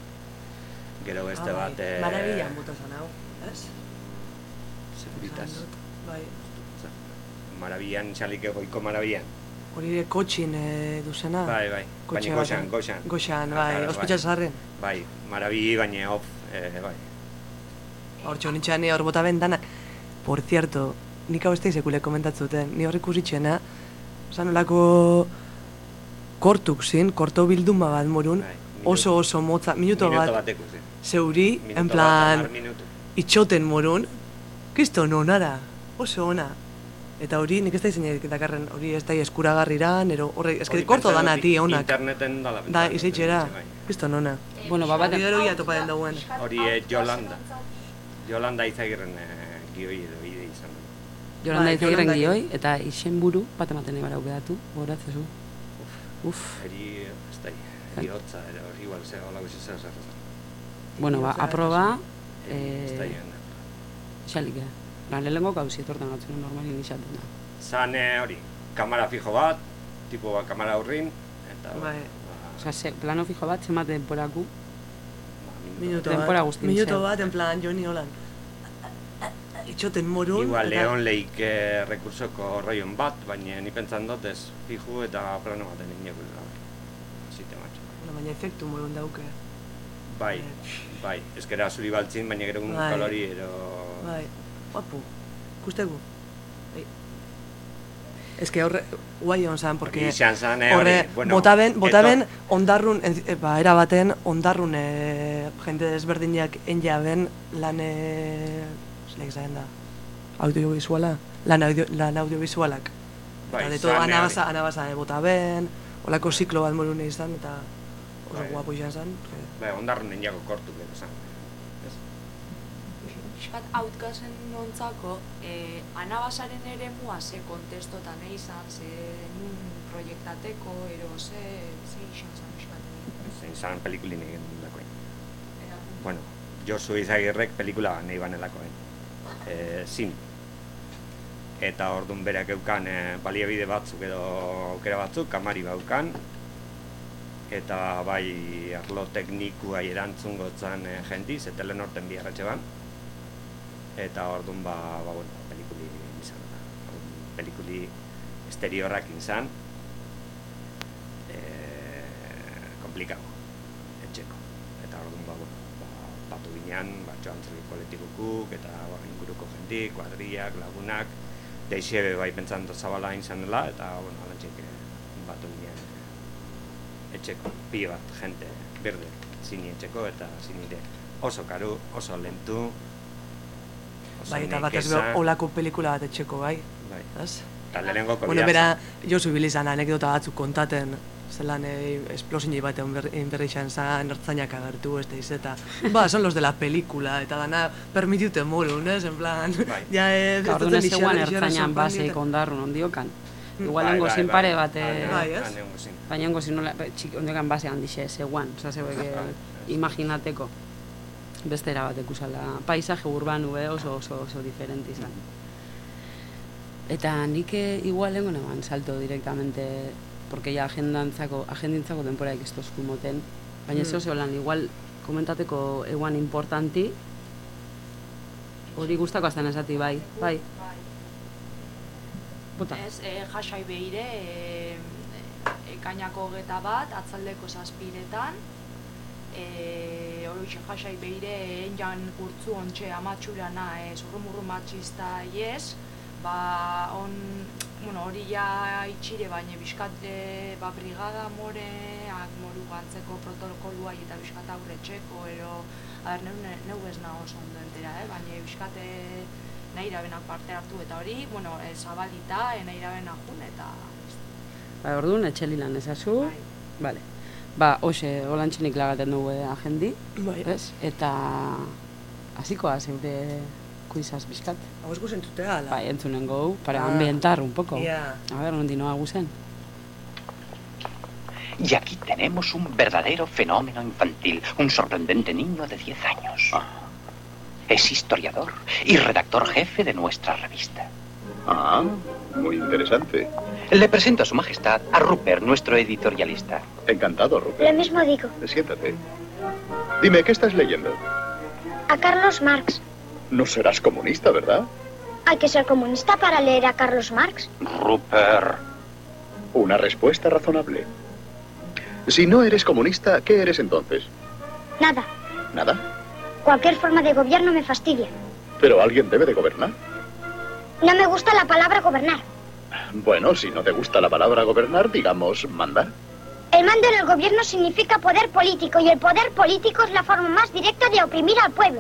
Gero beste bat... Marabilan bota zen hau, ez? Sekuritas. Bai. Marabilan, xalik egoiko Marabilan. Hori kotxin duzena? Bai, baina goxan. Goxan, bai, ospitxan zarren. Bai, Marabi, baina off, bai. Hor txonitxean hor bota bendanak. Por cierto, nik hau ez da izekule komentatzuten, ni horrek usitzena, zan olako kortuk zin, korto bilduma bat morun, oso motza, minuto bat, zeuri, en plan, itxoten morun, kriston onara, oso ona. Eta hori, nik ez da izan dakarren, hori ez da eskuragarriran, ero horre, ez que korto dana ti, onak. Interneten dala. Da, izaitxera, kriston ona. Bueno, babaten. Hori dero topa den dauen. Hori Yolanda. Yolanda Izagirren gioi edo ide izan. Yolanda Izagirren gioi, eta izen buru, bat ematen ebarau behatu, horatzezu. Eri, ez da, hirotza, hori igual, hola guzizan zer. Bueno, aproba, ez da, xalik, lehenengo gauzi etortan batzuen normalin izaten da. Zan hori, kamara fijo bat, tipo kamara aurrin, eta... Osa, plano fijo bat, zenbat denporaku? Minuto bat, en plan, Joni Holan. Itxoten morun... Igual, Leon Leik rekursoko roion bat, baina ni pentsan dut ez fijo eta plano baten ineko zite matxo. Baina efektu morun dauke. Bai, eskera zuri baltzin, baina gero un kalori ero... Bai, guapu, ikustegu. Ez que horre, guai hon zan, porque horre, botaben ondarrun, era baten, ondarrun jente desberdinak enjaben lan, zelaik zahen da, audiovisuala, lan audiovisualak. Eta de todo, anabasa botaben, holako ziklo bat morune izan, eta oso guapo izan zan. Ondarrun enjako kortu gero zan. Piskat outcasten nontzako, anabasaren ere mua ze kontestotan izan, ze nun proiektateko, ero ze izan zan piskat. Zein zan pelikulin egin dakoen. Bueno, Josu Izagirrek pelikula nahi banelakoen. Zin. Eta orduan berak eukan baliabide batzuk edo aukera batzuk, kamari baukan. Eta bai arlo teknikua erantzun gotzan jendiz, eta lehen orten biharratxe ban. Eta orduan bueno, pelikuli izan da. Pelikuli esteriorrak izan. Komplikau, etxeko. Eta orduan batu ginean, joan zer kolektibukuk, eta inguruko jendik, kuadriak, lagunak. Deixebe bai pentsando zabala izanela, eta alantxek batu ginean etxeko, pila bat, jente, berde, zini etxeko, eta zinire oso karu, oso lentu. Bai, eta bat ez behar olako pelikula bat etxeko, bai? Bai. Eta lehenengoko bueno, bera, Josu bilizan anekdota batzuk kontaten, zelan esplosinei bat egon berri izan zan, ertzainak agertu, ez da izeta. Son los de la película, eta dana permitiute morun, ez? En plan, ja ez... Gaur dunez eguan ertzainan baseik ondarrun ondiokan. Igual nengo zin pare bat, baina nengo zin ondiokan base handixe zegoan, oza, zeuek imaginateko. Beste erabatek usala, paisaje urbanu oso diferente izan. Eta nik igual lengo neban salto directamente, porque ya agendintzako temporaik ez tozku moten, baina zeo lan, igual komentateko eguan importanti, hori guztako azten esati, bai. Ez, jasai behire, ekainako 21, atzaldeko 7:00, hori jasai behire, enjan urtzu ontxe amatxurana, zurrumurru matxista iez, hori ja itxire, baina bizkat brigada moreak moru estuko antzeko protokoluai eta bizkat aurre txeko, ero, neu ez nago oso ondo entera, baina bizkat nahi irabenak parte hartu eta hori, bueno, zabalita, nahi irabenak jun eta... Orduan, etxelilan ezazu, vale. Hoxe, golantxinik lagaten dugu agendi, eta hasikoa zeure kuizaz bizkat. Hau ez guzen tutea, ala? Entzunen gau, para ambientar un poco. A ver, nondi noa guzen. Y aquí tenemos un verdadero fenómeno infantil, un sorprendente niño de 10 años. Es historiador y redactor jefe de nuestra revista. Ah, muy interesante. Le presento a su majestad a Rupert, nuestro editorialista. Encantado, Rupert. Lo mismo digo. Siéntate. Dime, ¿qué estás leyendo? A Carlos Marx. No serás comunista, ¿verdad? Hay que ser comunista para leer a Carlos Marx. Rupert. Una respuesta razonable. Si no eres comunista, ¿qué eres entonces? Nada. ¿Nada? Cualquier forma de gobierno me fastidia. Pero alguien debe de gobernar. No me gusta la palabra gobernar. Bueno, si no te gusta la palabra gobernar, digamos, mandar. El mando en el gobierno significa poder político, y el poder político es la forma más directa de oprimir al pueblo.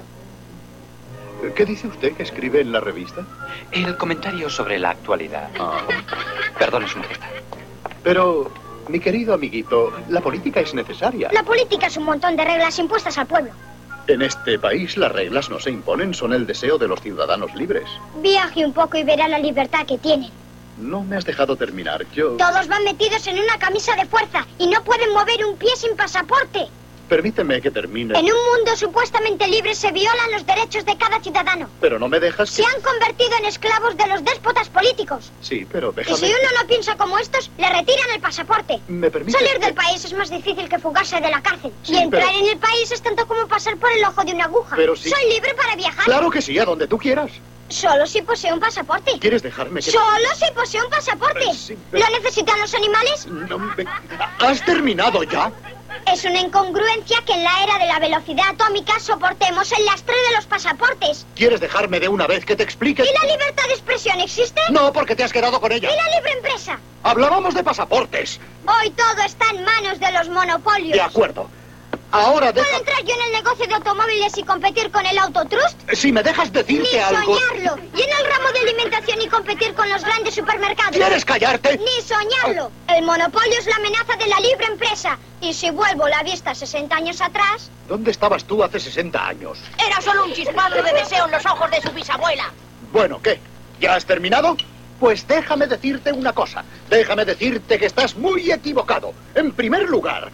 ¿Qué dice usted que escribe en la revista? El comentario sobre la actualidad. Perdone, su majestad. Pero, mi querido amiguito, la política es necesaria. La política es un montón de reglas impuestas al pueblo. En este país las reglas no se imponen, son el deseo de los ciudadanos libres. Viaje un poco y verá la libertad que tienen. No me has dejado terminar, yo... Todos van metidos en una camisa de fuerza y no pueden mover un pie sin pasaporte. Permíteme que termine. En un mundo supuestamente libre se violan los derechos de cada ciudadano. Pero no me dejas que... Se han convertido en esclavos de los déspotas políticos. Sí, pero déjame... Y si uno no piensa como estos, le retiran el pasaporte. ¿Me permites? Salir del país es más difícil que fugarse de la cárcel. Sí, y entrar pero... en el país es tanto como pasar por el ojo de una aguja. Pero sí. Soy libre para viajar. Claro que sí, a donde tú quieras. Solo si poseo un pasaporte. ¿Quieres dejarme que... Solo si poseo un pasaporte. Sí, ¿Lo necesitan los animales? No me... ¿Has terminado ya? Es una incongruencia que en la era de la velocidad atómica soportemos el lastre de los pasaportes. ¿Quieres dejarme de una vez que te explique? ¿Y la libertad de expresión existe? No, porque te has quedado con ella. ¿Y la libre empresa? Hablábamos de pasaportes. Hoy todo está en manos de los monopolios. De acuerdo. Ahora ¿Puedo entrar yo en el negocio de automóviles y competir con el Autotrust? Si me dejas decirte Ni algo... soñarlo. ¿Y en el ramo de alimentación y competir con los grandes supermercados? ¿Quieres callarte? Ni soñarlo. El monopolio es la amenaza de la libre empresa. Y si vuelvo la vista 60 años atrás... ¿Dónde estabas tú hace 60 años? Era solo un chispazo de deseo en los ojos de su bisabuela. Bueno, ¿qué? ¿Ya has terminado? Pues déjame decirte una cosa. Déjame decirte que estás muy equivocado. En primer lugar...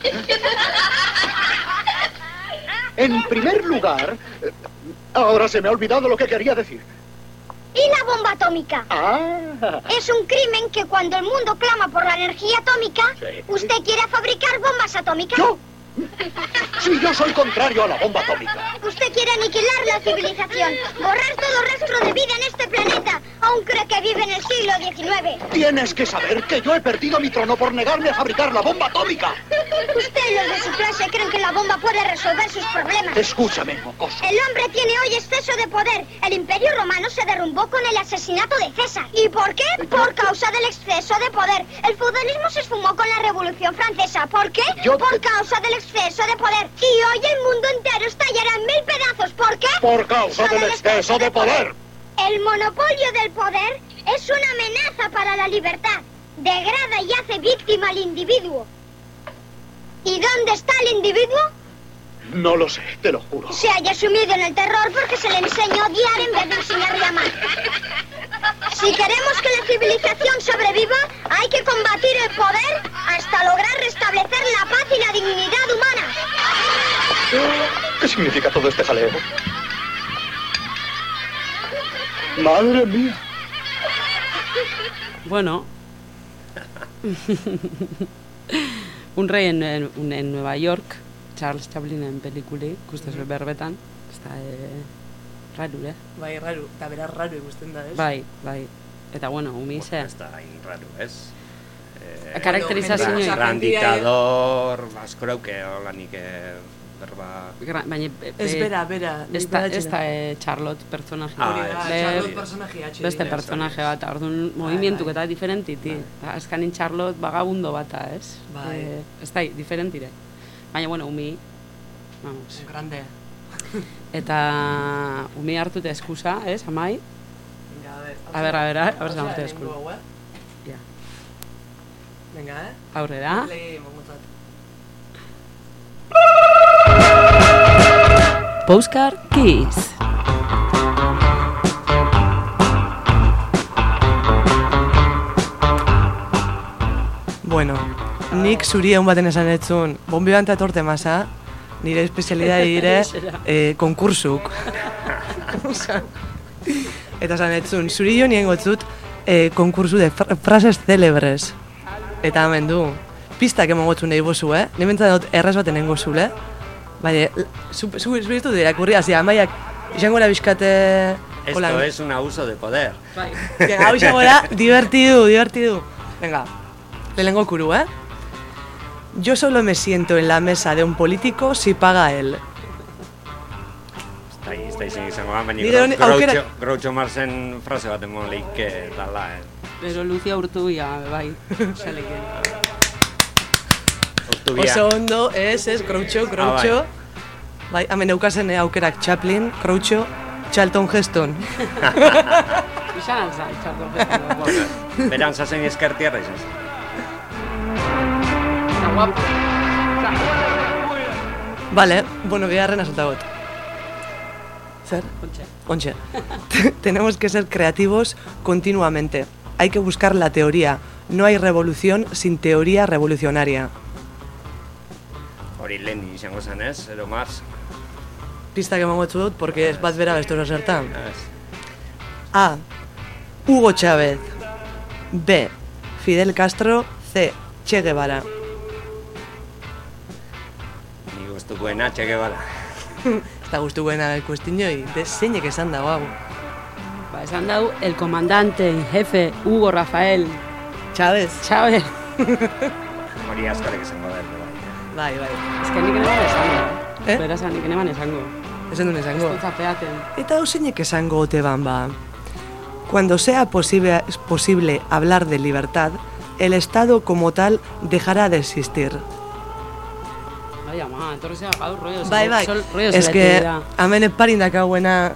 Ahora se me ha olvidado lo que quería decir. ¿Y la bomba atómica? Es un crimen que cuando el mundo clama por la energía atómica, ¿usted quiere fabricar bombas atómicas? ¿Yo? Sí, yo soy contrario a la bomba atómica. Usted quiere aniquilar la civilización, borrar todo rastro de vida en este planeta. Aún cree que vive en el siglo XIX. Tienes que saber que yo he perdido mi trono por negarme a fabricar la bomba atómica. Usted y los de su clase creen que la bomba puede resolver sus problemas. Escúchame, mocoso. El hombre tiene hoy exceso de poder. El Imperio Romano se derrumbó con el asesinato de César. ¿Y por qué? Por causa del exceso de poder. El feudalismo se esfumó con la Revolución Francesa. ¿Por qué? Por causa del exceso de poder. Y hoy el mundo entero estallará en 1000 pedazos. ¿Por qué? Por causa del exceso de poder. El monopolio del poder es una amenaza para la libertad. Degrada y hace víctima al individuo. ¿Y dónde está el individuo? No lo sé, te lo juro. Se haya sumido en el terror porque se le enseña a odiar en vez de enseñarle a amar. Si queremos que la civilización sobreviva, hay que combatir el poder hasta lograr restablecer la paz y la dignidad humana. ¿Qué significa todo este jaleo? Madre mía. Bueno. Un rey en Nueva York, Charles Chaplin en pelikuli, ikusten zuen berbetan, ez da, raru, Bai, raru, eta beraz raru ikusten da, ez? Bai. Eta bueno, humize. Ez da hain raru, ez? Karakterizazioa. Gran ditador, askorauke holanik berba... Baina... Ez bera. Ez da Charlotte personajea. Charlotte personajea. Beste personaje bat, orduan movimentuk eta diferentiti. Azkanin Charlotte vagabundo bata, ez? Ez da, diferentire. Baina, bueno, umi... Vamos. Grande. Eta umi hartute eskusa, ez, amai? A ver, zamarte esku. Ja. Venga, Aurrera. Legi mongotat. Postcard Kiss. Bueno, nik zuri egun baten esan etzun, bombibanta etorte masa, nire espezialidade dire konkursuk. Eta esan etzun, zuri jo nien gotzut konkursu de frases celebres. Eta hemen du, pistak emon gotzun nahi bozu, Ni bentzat dut erraz baten nengo zule. Baina, zubiztu dira, kurri hasi, amaiak, izango la bizkate... Esto es un abuso de poder. Hau izango da, divertidu. Venga, lehenengo kuru, Yo solo me siento en la mesa de un político si paga él. Ez da izango da, baina Groucho Marxen frase bat emon leike dala, Pero Lucia Urtubia, bai, xaleken. Oso ondo, ez, Groucho. Bai, hemen eukazen aukerak Chaplin, Groucho, Charlton Heston. Izan alzan, Charlton Heston. Beran zazen eskertierra izan. Eta guapo. Vale, bueno, bigarren azotagot. ¿Ser? Ontxe. Tenemos que ser creativos continuamente. Hay que buscar la teoría. No hay revolución sin teoría revolucionaria. Hori Lenin izango zen ez, edo Marx. Pista que mango dut, porque ez bat bera bestosa zertan. A. Hugo Chávez. B. Fidel Castro. C. Che Guevara. Ni gustukoena Che Guevara. Eta gustukoena kuestinio, zeinek esan dago hau. Ba, esan dau, el comandante en jefe Hugo Rafael Chávez. Hori askarek esango da. Bai. Ez que nik eneman esango. Beraz, nik eneman esango. Esan duen esango. Ez dut zapeaten. Eta hau zeinek esango ote ba. Cuando sea posible hablar de libertad, el Estado como tal dejará de existir. Bai, ama, entorri zera gaur rollo. Bai. Ez que, hemen parin dakauena,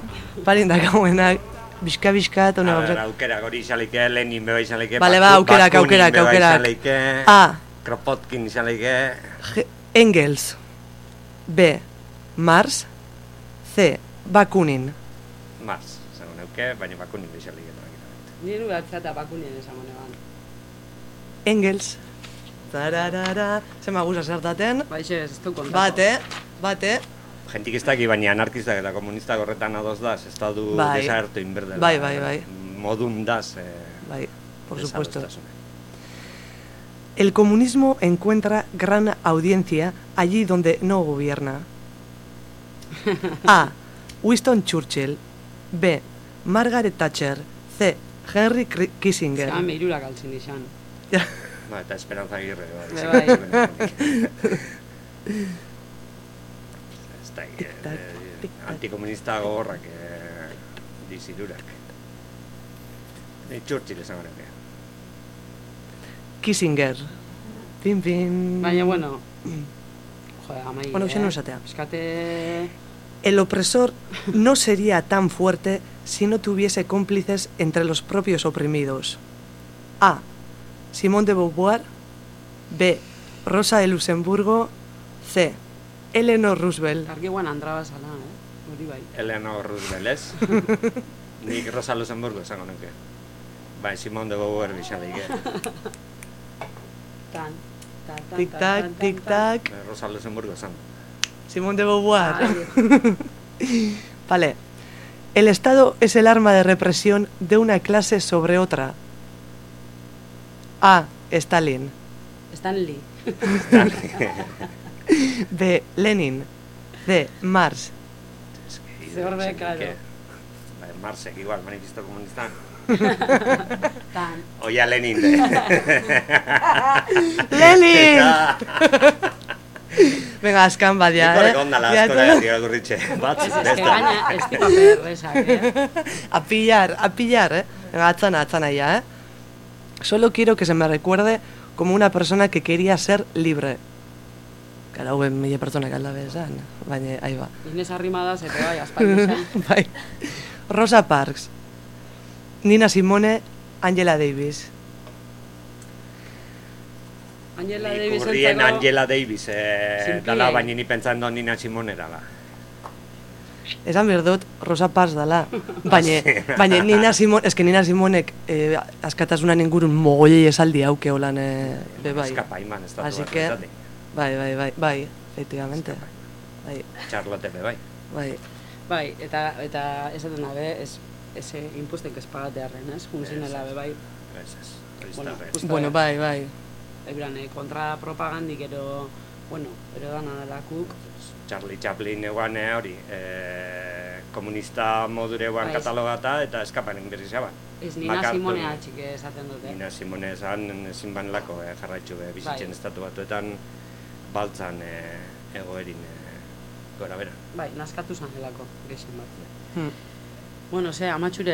bizka, eta una... Aukerak hori izalike, Lenin beba izalike, Vale, aukerak. A. Kropotkin izalike... Engels. B. Marx. C. Bakunin. Marx, zango neuke, baina Bakunin izalike. Niru batzea eta Bakunin esango neban. Engels. Tararara. Zema guza zertaten. Baixe, ez du kontako. Bate. Gentik ez daki, baina anarkistak eta komunistak horretan adoz daz, estadu desagertu inberdela. Bai. Modun daz. Bai, por supuesto. El comunismo encuentra gran audiencia allí donde no gobierna. A. Winston Churchill. B. Margaret Thatcher. C. Henry Kissinger. Zame irurak altzin izan. Ba, eta Esperanza Aguirre. Ez da, antikomunista gogorrak dizidurak. Churchill esan gara. Kissinger. Pin. Baina, bueno. Joder, amai. Bueno, xe no esatea. Eskate... El opresor no sería tan fuerte si no tuviese cómplices entre los propios oprimidos. A. Simone de Beauvoir. B. Rosa de Luxemburgo. C. Eleanor Roosevelt. Argi guan andraba zala, hori bai. Eleanor Roosevelt, ez? Nik Rosa Luxemburgo esango nuke. Bai, Simone de Beauvoir bixaleike. Tic-tac. Rosa Luxemburgo esan. Simone de Beauvoir. Vale. El Estado es el arma de represión de una clase sobre otra. A. Stalin. Stanley. B. Lenin. C. Marx. Zeorbe, claro. Marxek igual, manifiesto comunista. Tan. Oia Lenin. Lenin! Venga, azkan badia, Nikorek ondala askora irakurritxe. Batzi, Ez que gaina, ez dira perresak, A pillar, Venga, atzana ya, Solo quiero que se me recuerde como una persona que quería ser libre. Gara, huen mila pertsonak aldabe esan, baina, ahi ba. Inez Arrimadas, eta bai, aspaldi zen. Bai. Rosa Parks, Nina Simone, Angela Davis. Angela Davis Ikurrien entzako... Angela Davis, dala, baina ni pentsando Nina Simone dala. Esan behar dut, Rosa Parks dala. Baina Nina Simone, eske Nina Simonek askatasunan ingurun mogollei esaldi hauke holan, bai. Eskapa, iman, ez da. Así que, bai, efectivamente. Bai. Charlotte, bai. Bai, eta esaten dabe, ez impuesten que espagatearren, ez? Funtzionela be bai. Bueno, bai. Ebran, kontra propagandik ero, ero dana delakuk. Charlie Chaplin eguan hori, komunista modure eguan katalogata eta eskapanen berri zaban. Ez Nina Simone atxike esaten dute. Nina Simone esan ezin banlako jarraitzu bizitzen estatu batuetan baltzan egoerin gora bera. Bai, naskatu zan delako, gexen bat. Bueno, amatxure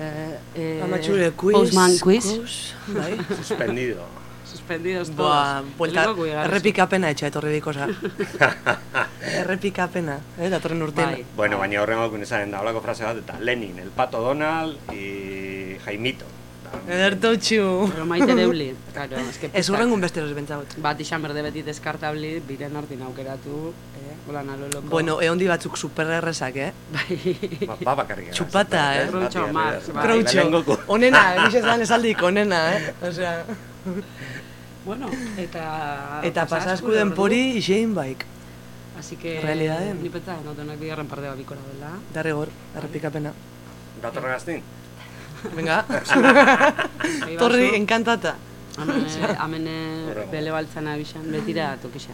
quiz. Postman quiz. Bai. Suspendidos todos. Boa, vuelta, errepikapena etxa etorri dikosa. Errepikapena, datorren urtean. Bueno, baina horren gaukun esanen da, holako frase bat, eta Lenin, el Pato Donald y Jaimito. Edertotxu. Pero maite deuli. Claro, ez urrengun besteros bentsaut. Bat izan berde beti deskartabli, biren artin aukeratu, holan aloloko. Bueno, eondi batzuk supererrezak, Bai. Ba bakarrik. Txupata, Groucho Marx. Groucho. Onena, egizan esaldik onena, Osea... Bueno, eta pasasku denpori ixein baik. Así que... Realidaden. Ni pentsa, notenak bigarren parte bat bikora dela. Darregor, errepikapena. Datorren gaztin? Venga. Torri, enkantata. Hemen bele baltzana bisan, betira tokisa.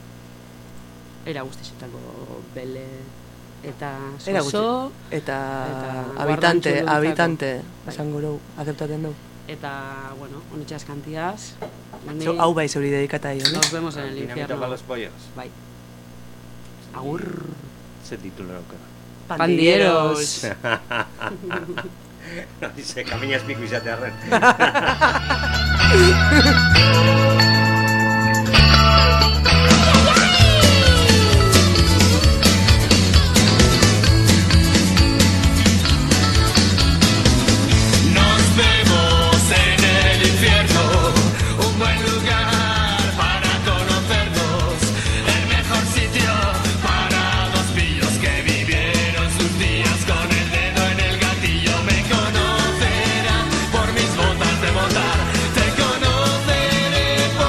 Era guztixetako bele eta soso. Eta habitante, esango dugu, aceptaten dugu. Eta, bueno, honetxas kantiaz. Hau bai zeuri dedikata ahí, Nos vemos en el infierno. Dinamita para los pollos. Bai. Agur. Ze titulo dauka. Pandilleros. Dice, kamiñaz piku izatearren. Te conoceré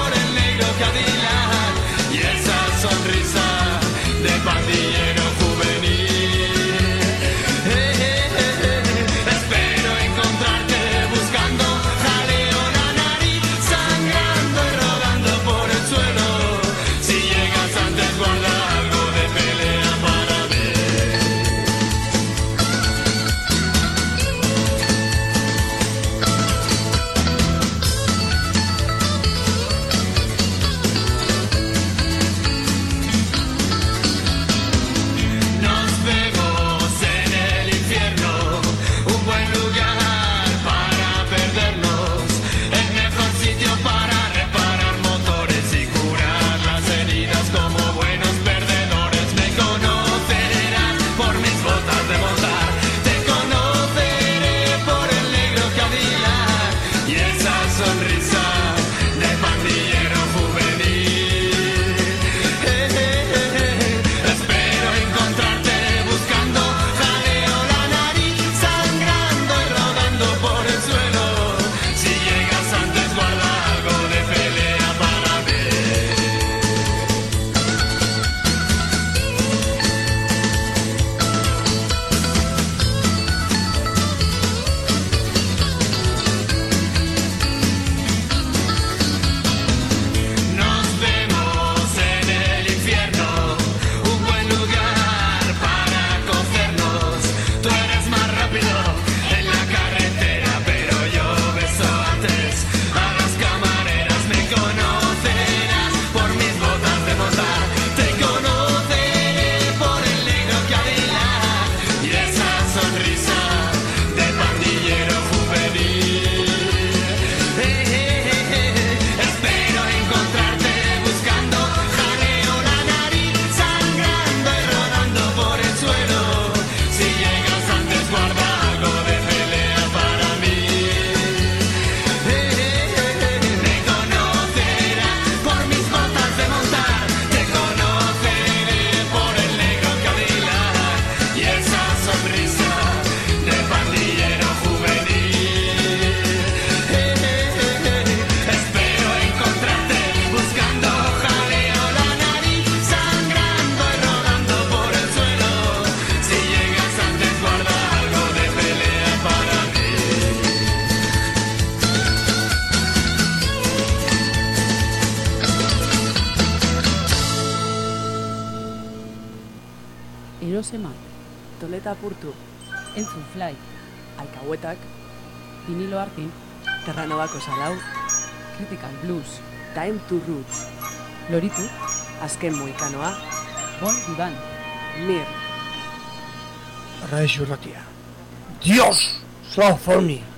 Erosemat, Toleta Purtu, Entzun Fly, Alcahuetak, Vinilo Artin, Terranobako Salau, Critical Blues, Time to Roots, Loritu, Azken Moikanoa, Bon Vivan, Mir. Radio Ratia. Dios, slow for me.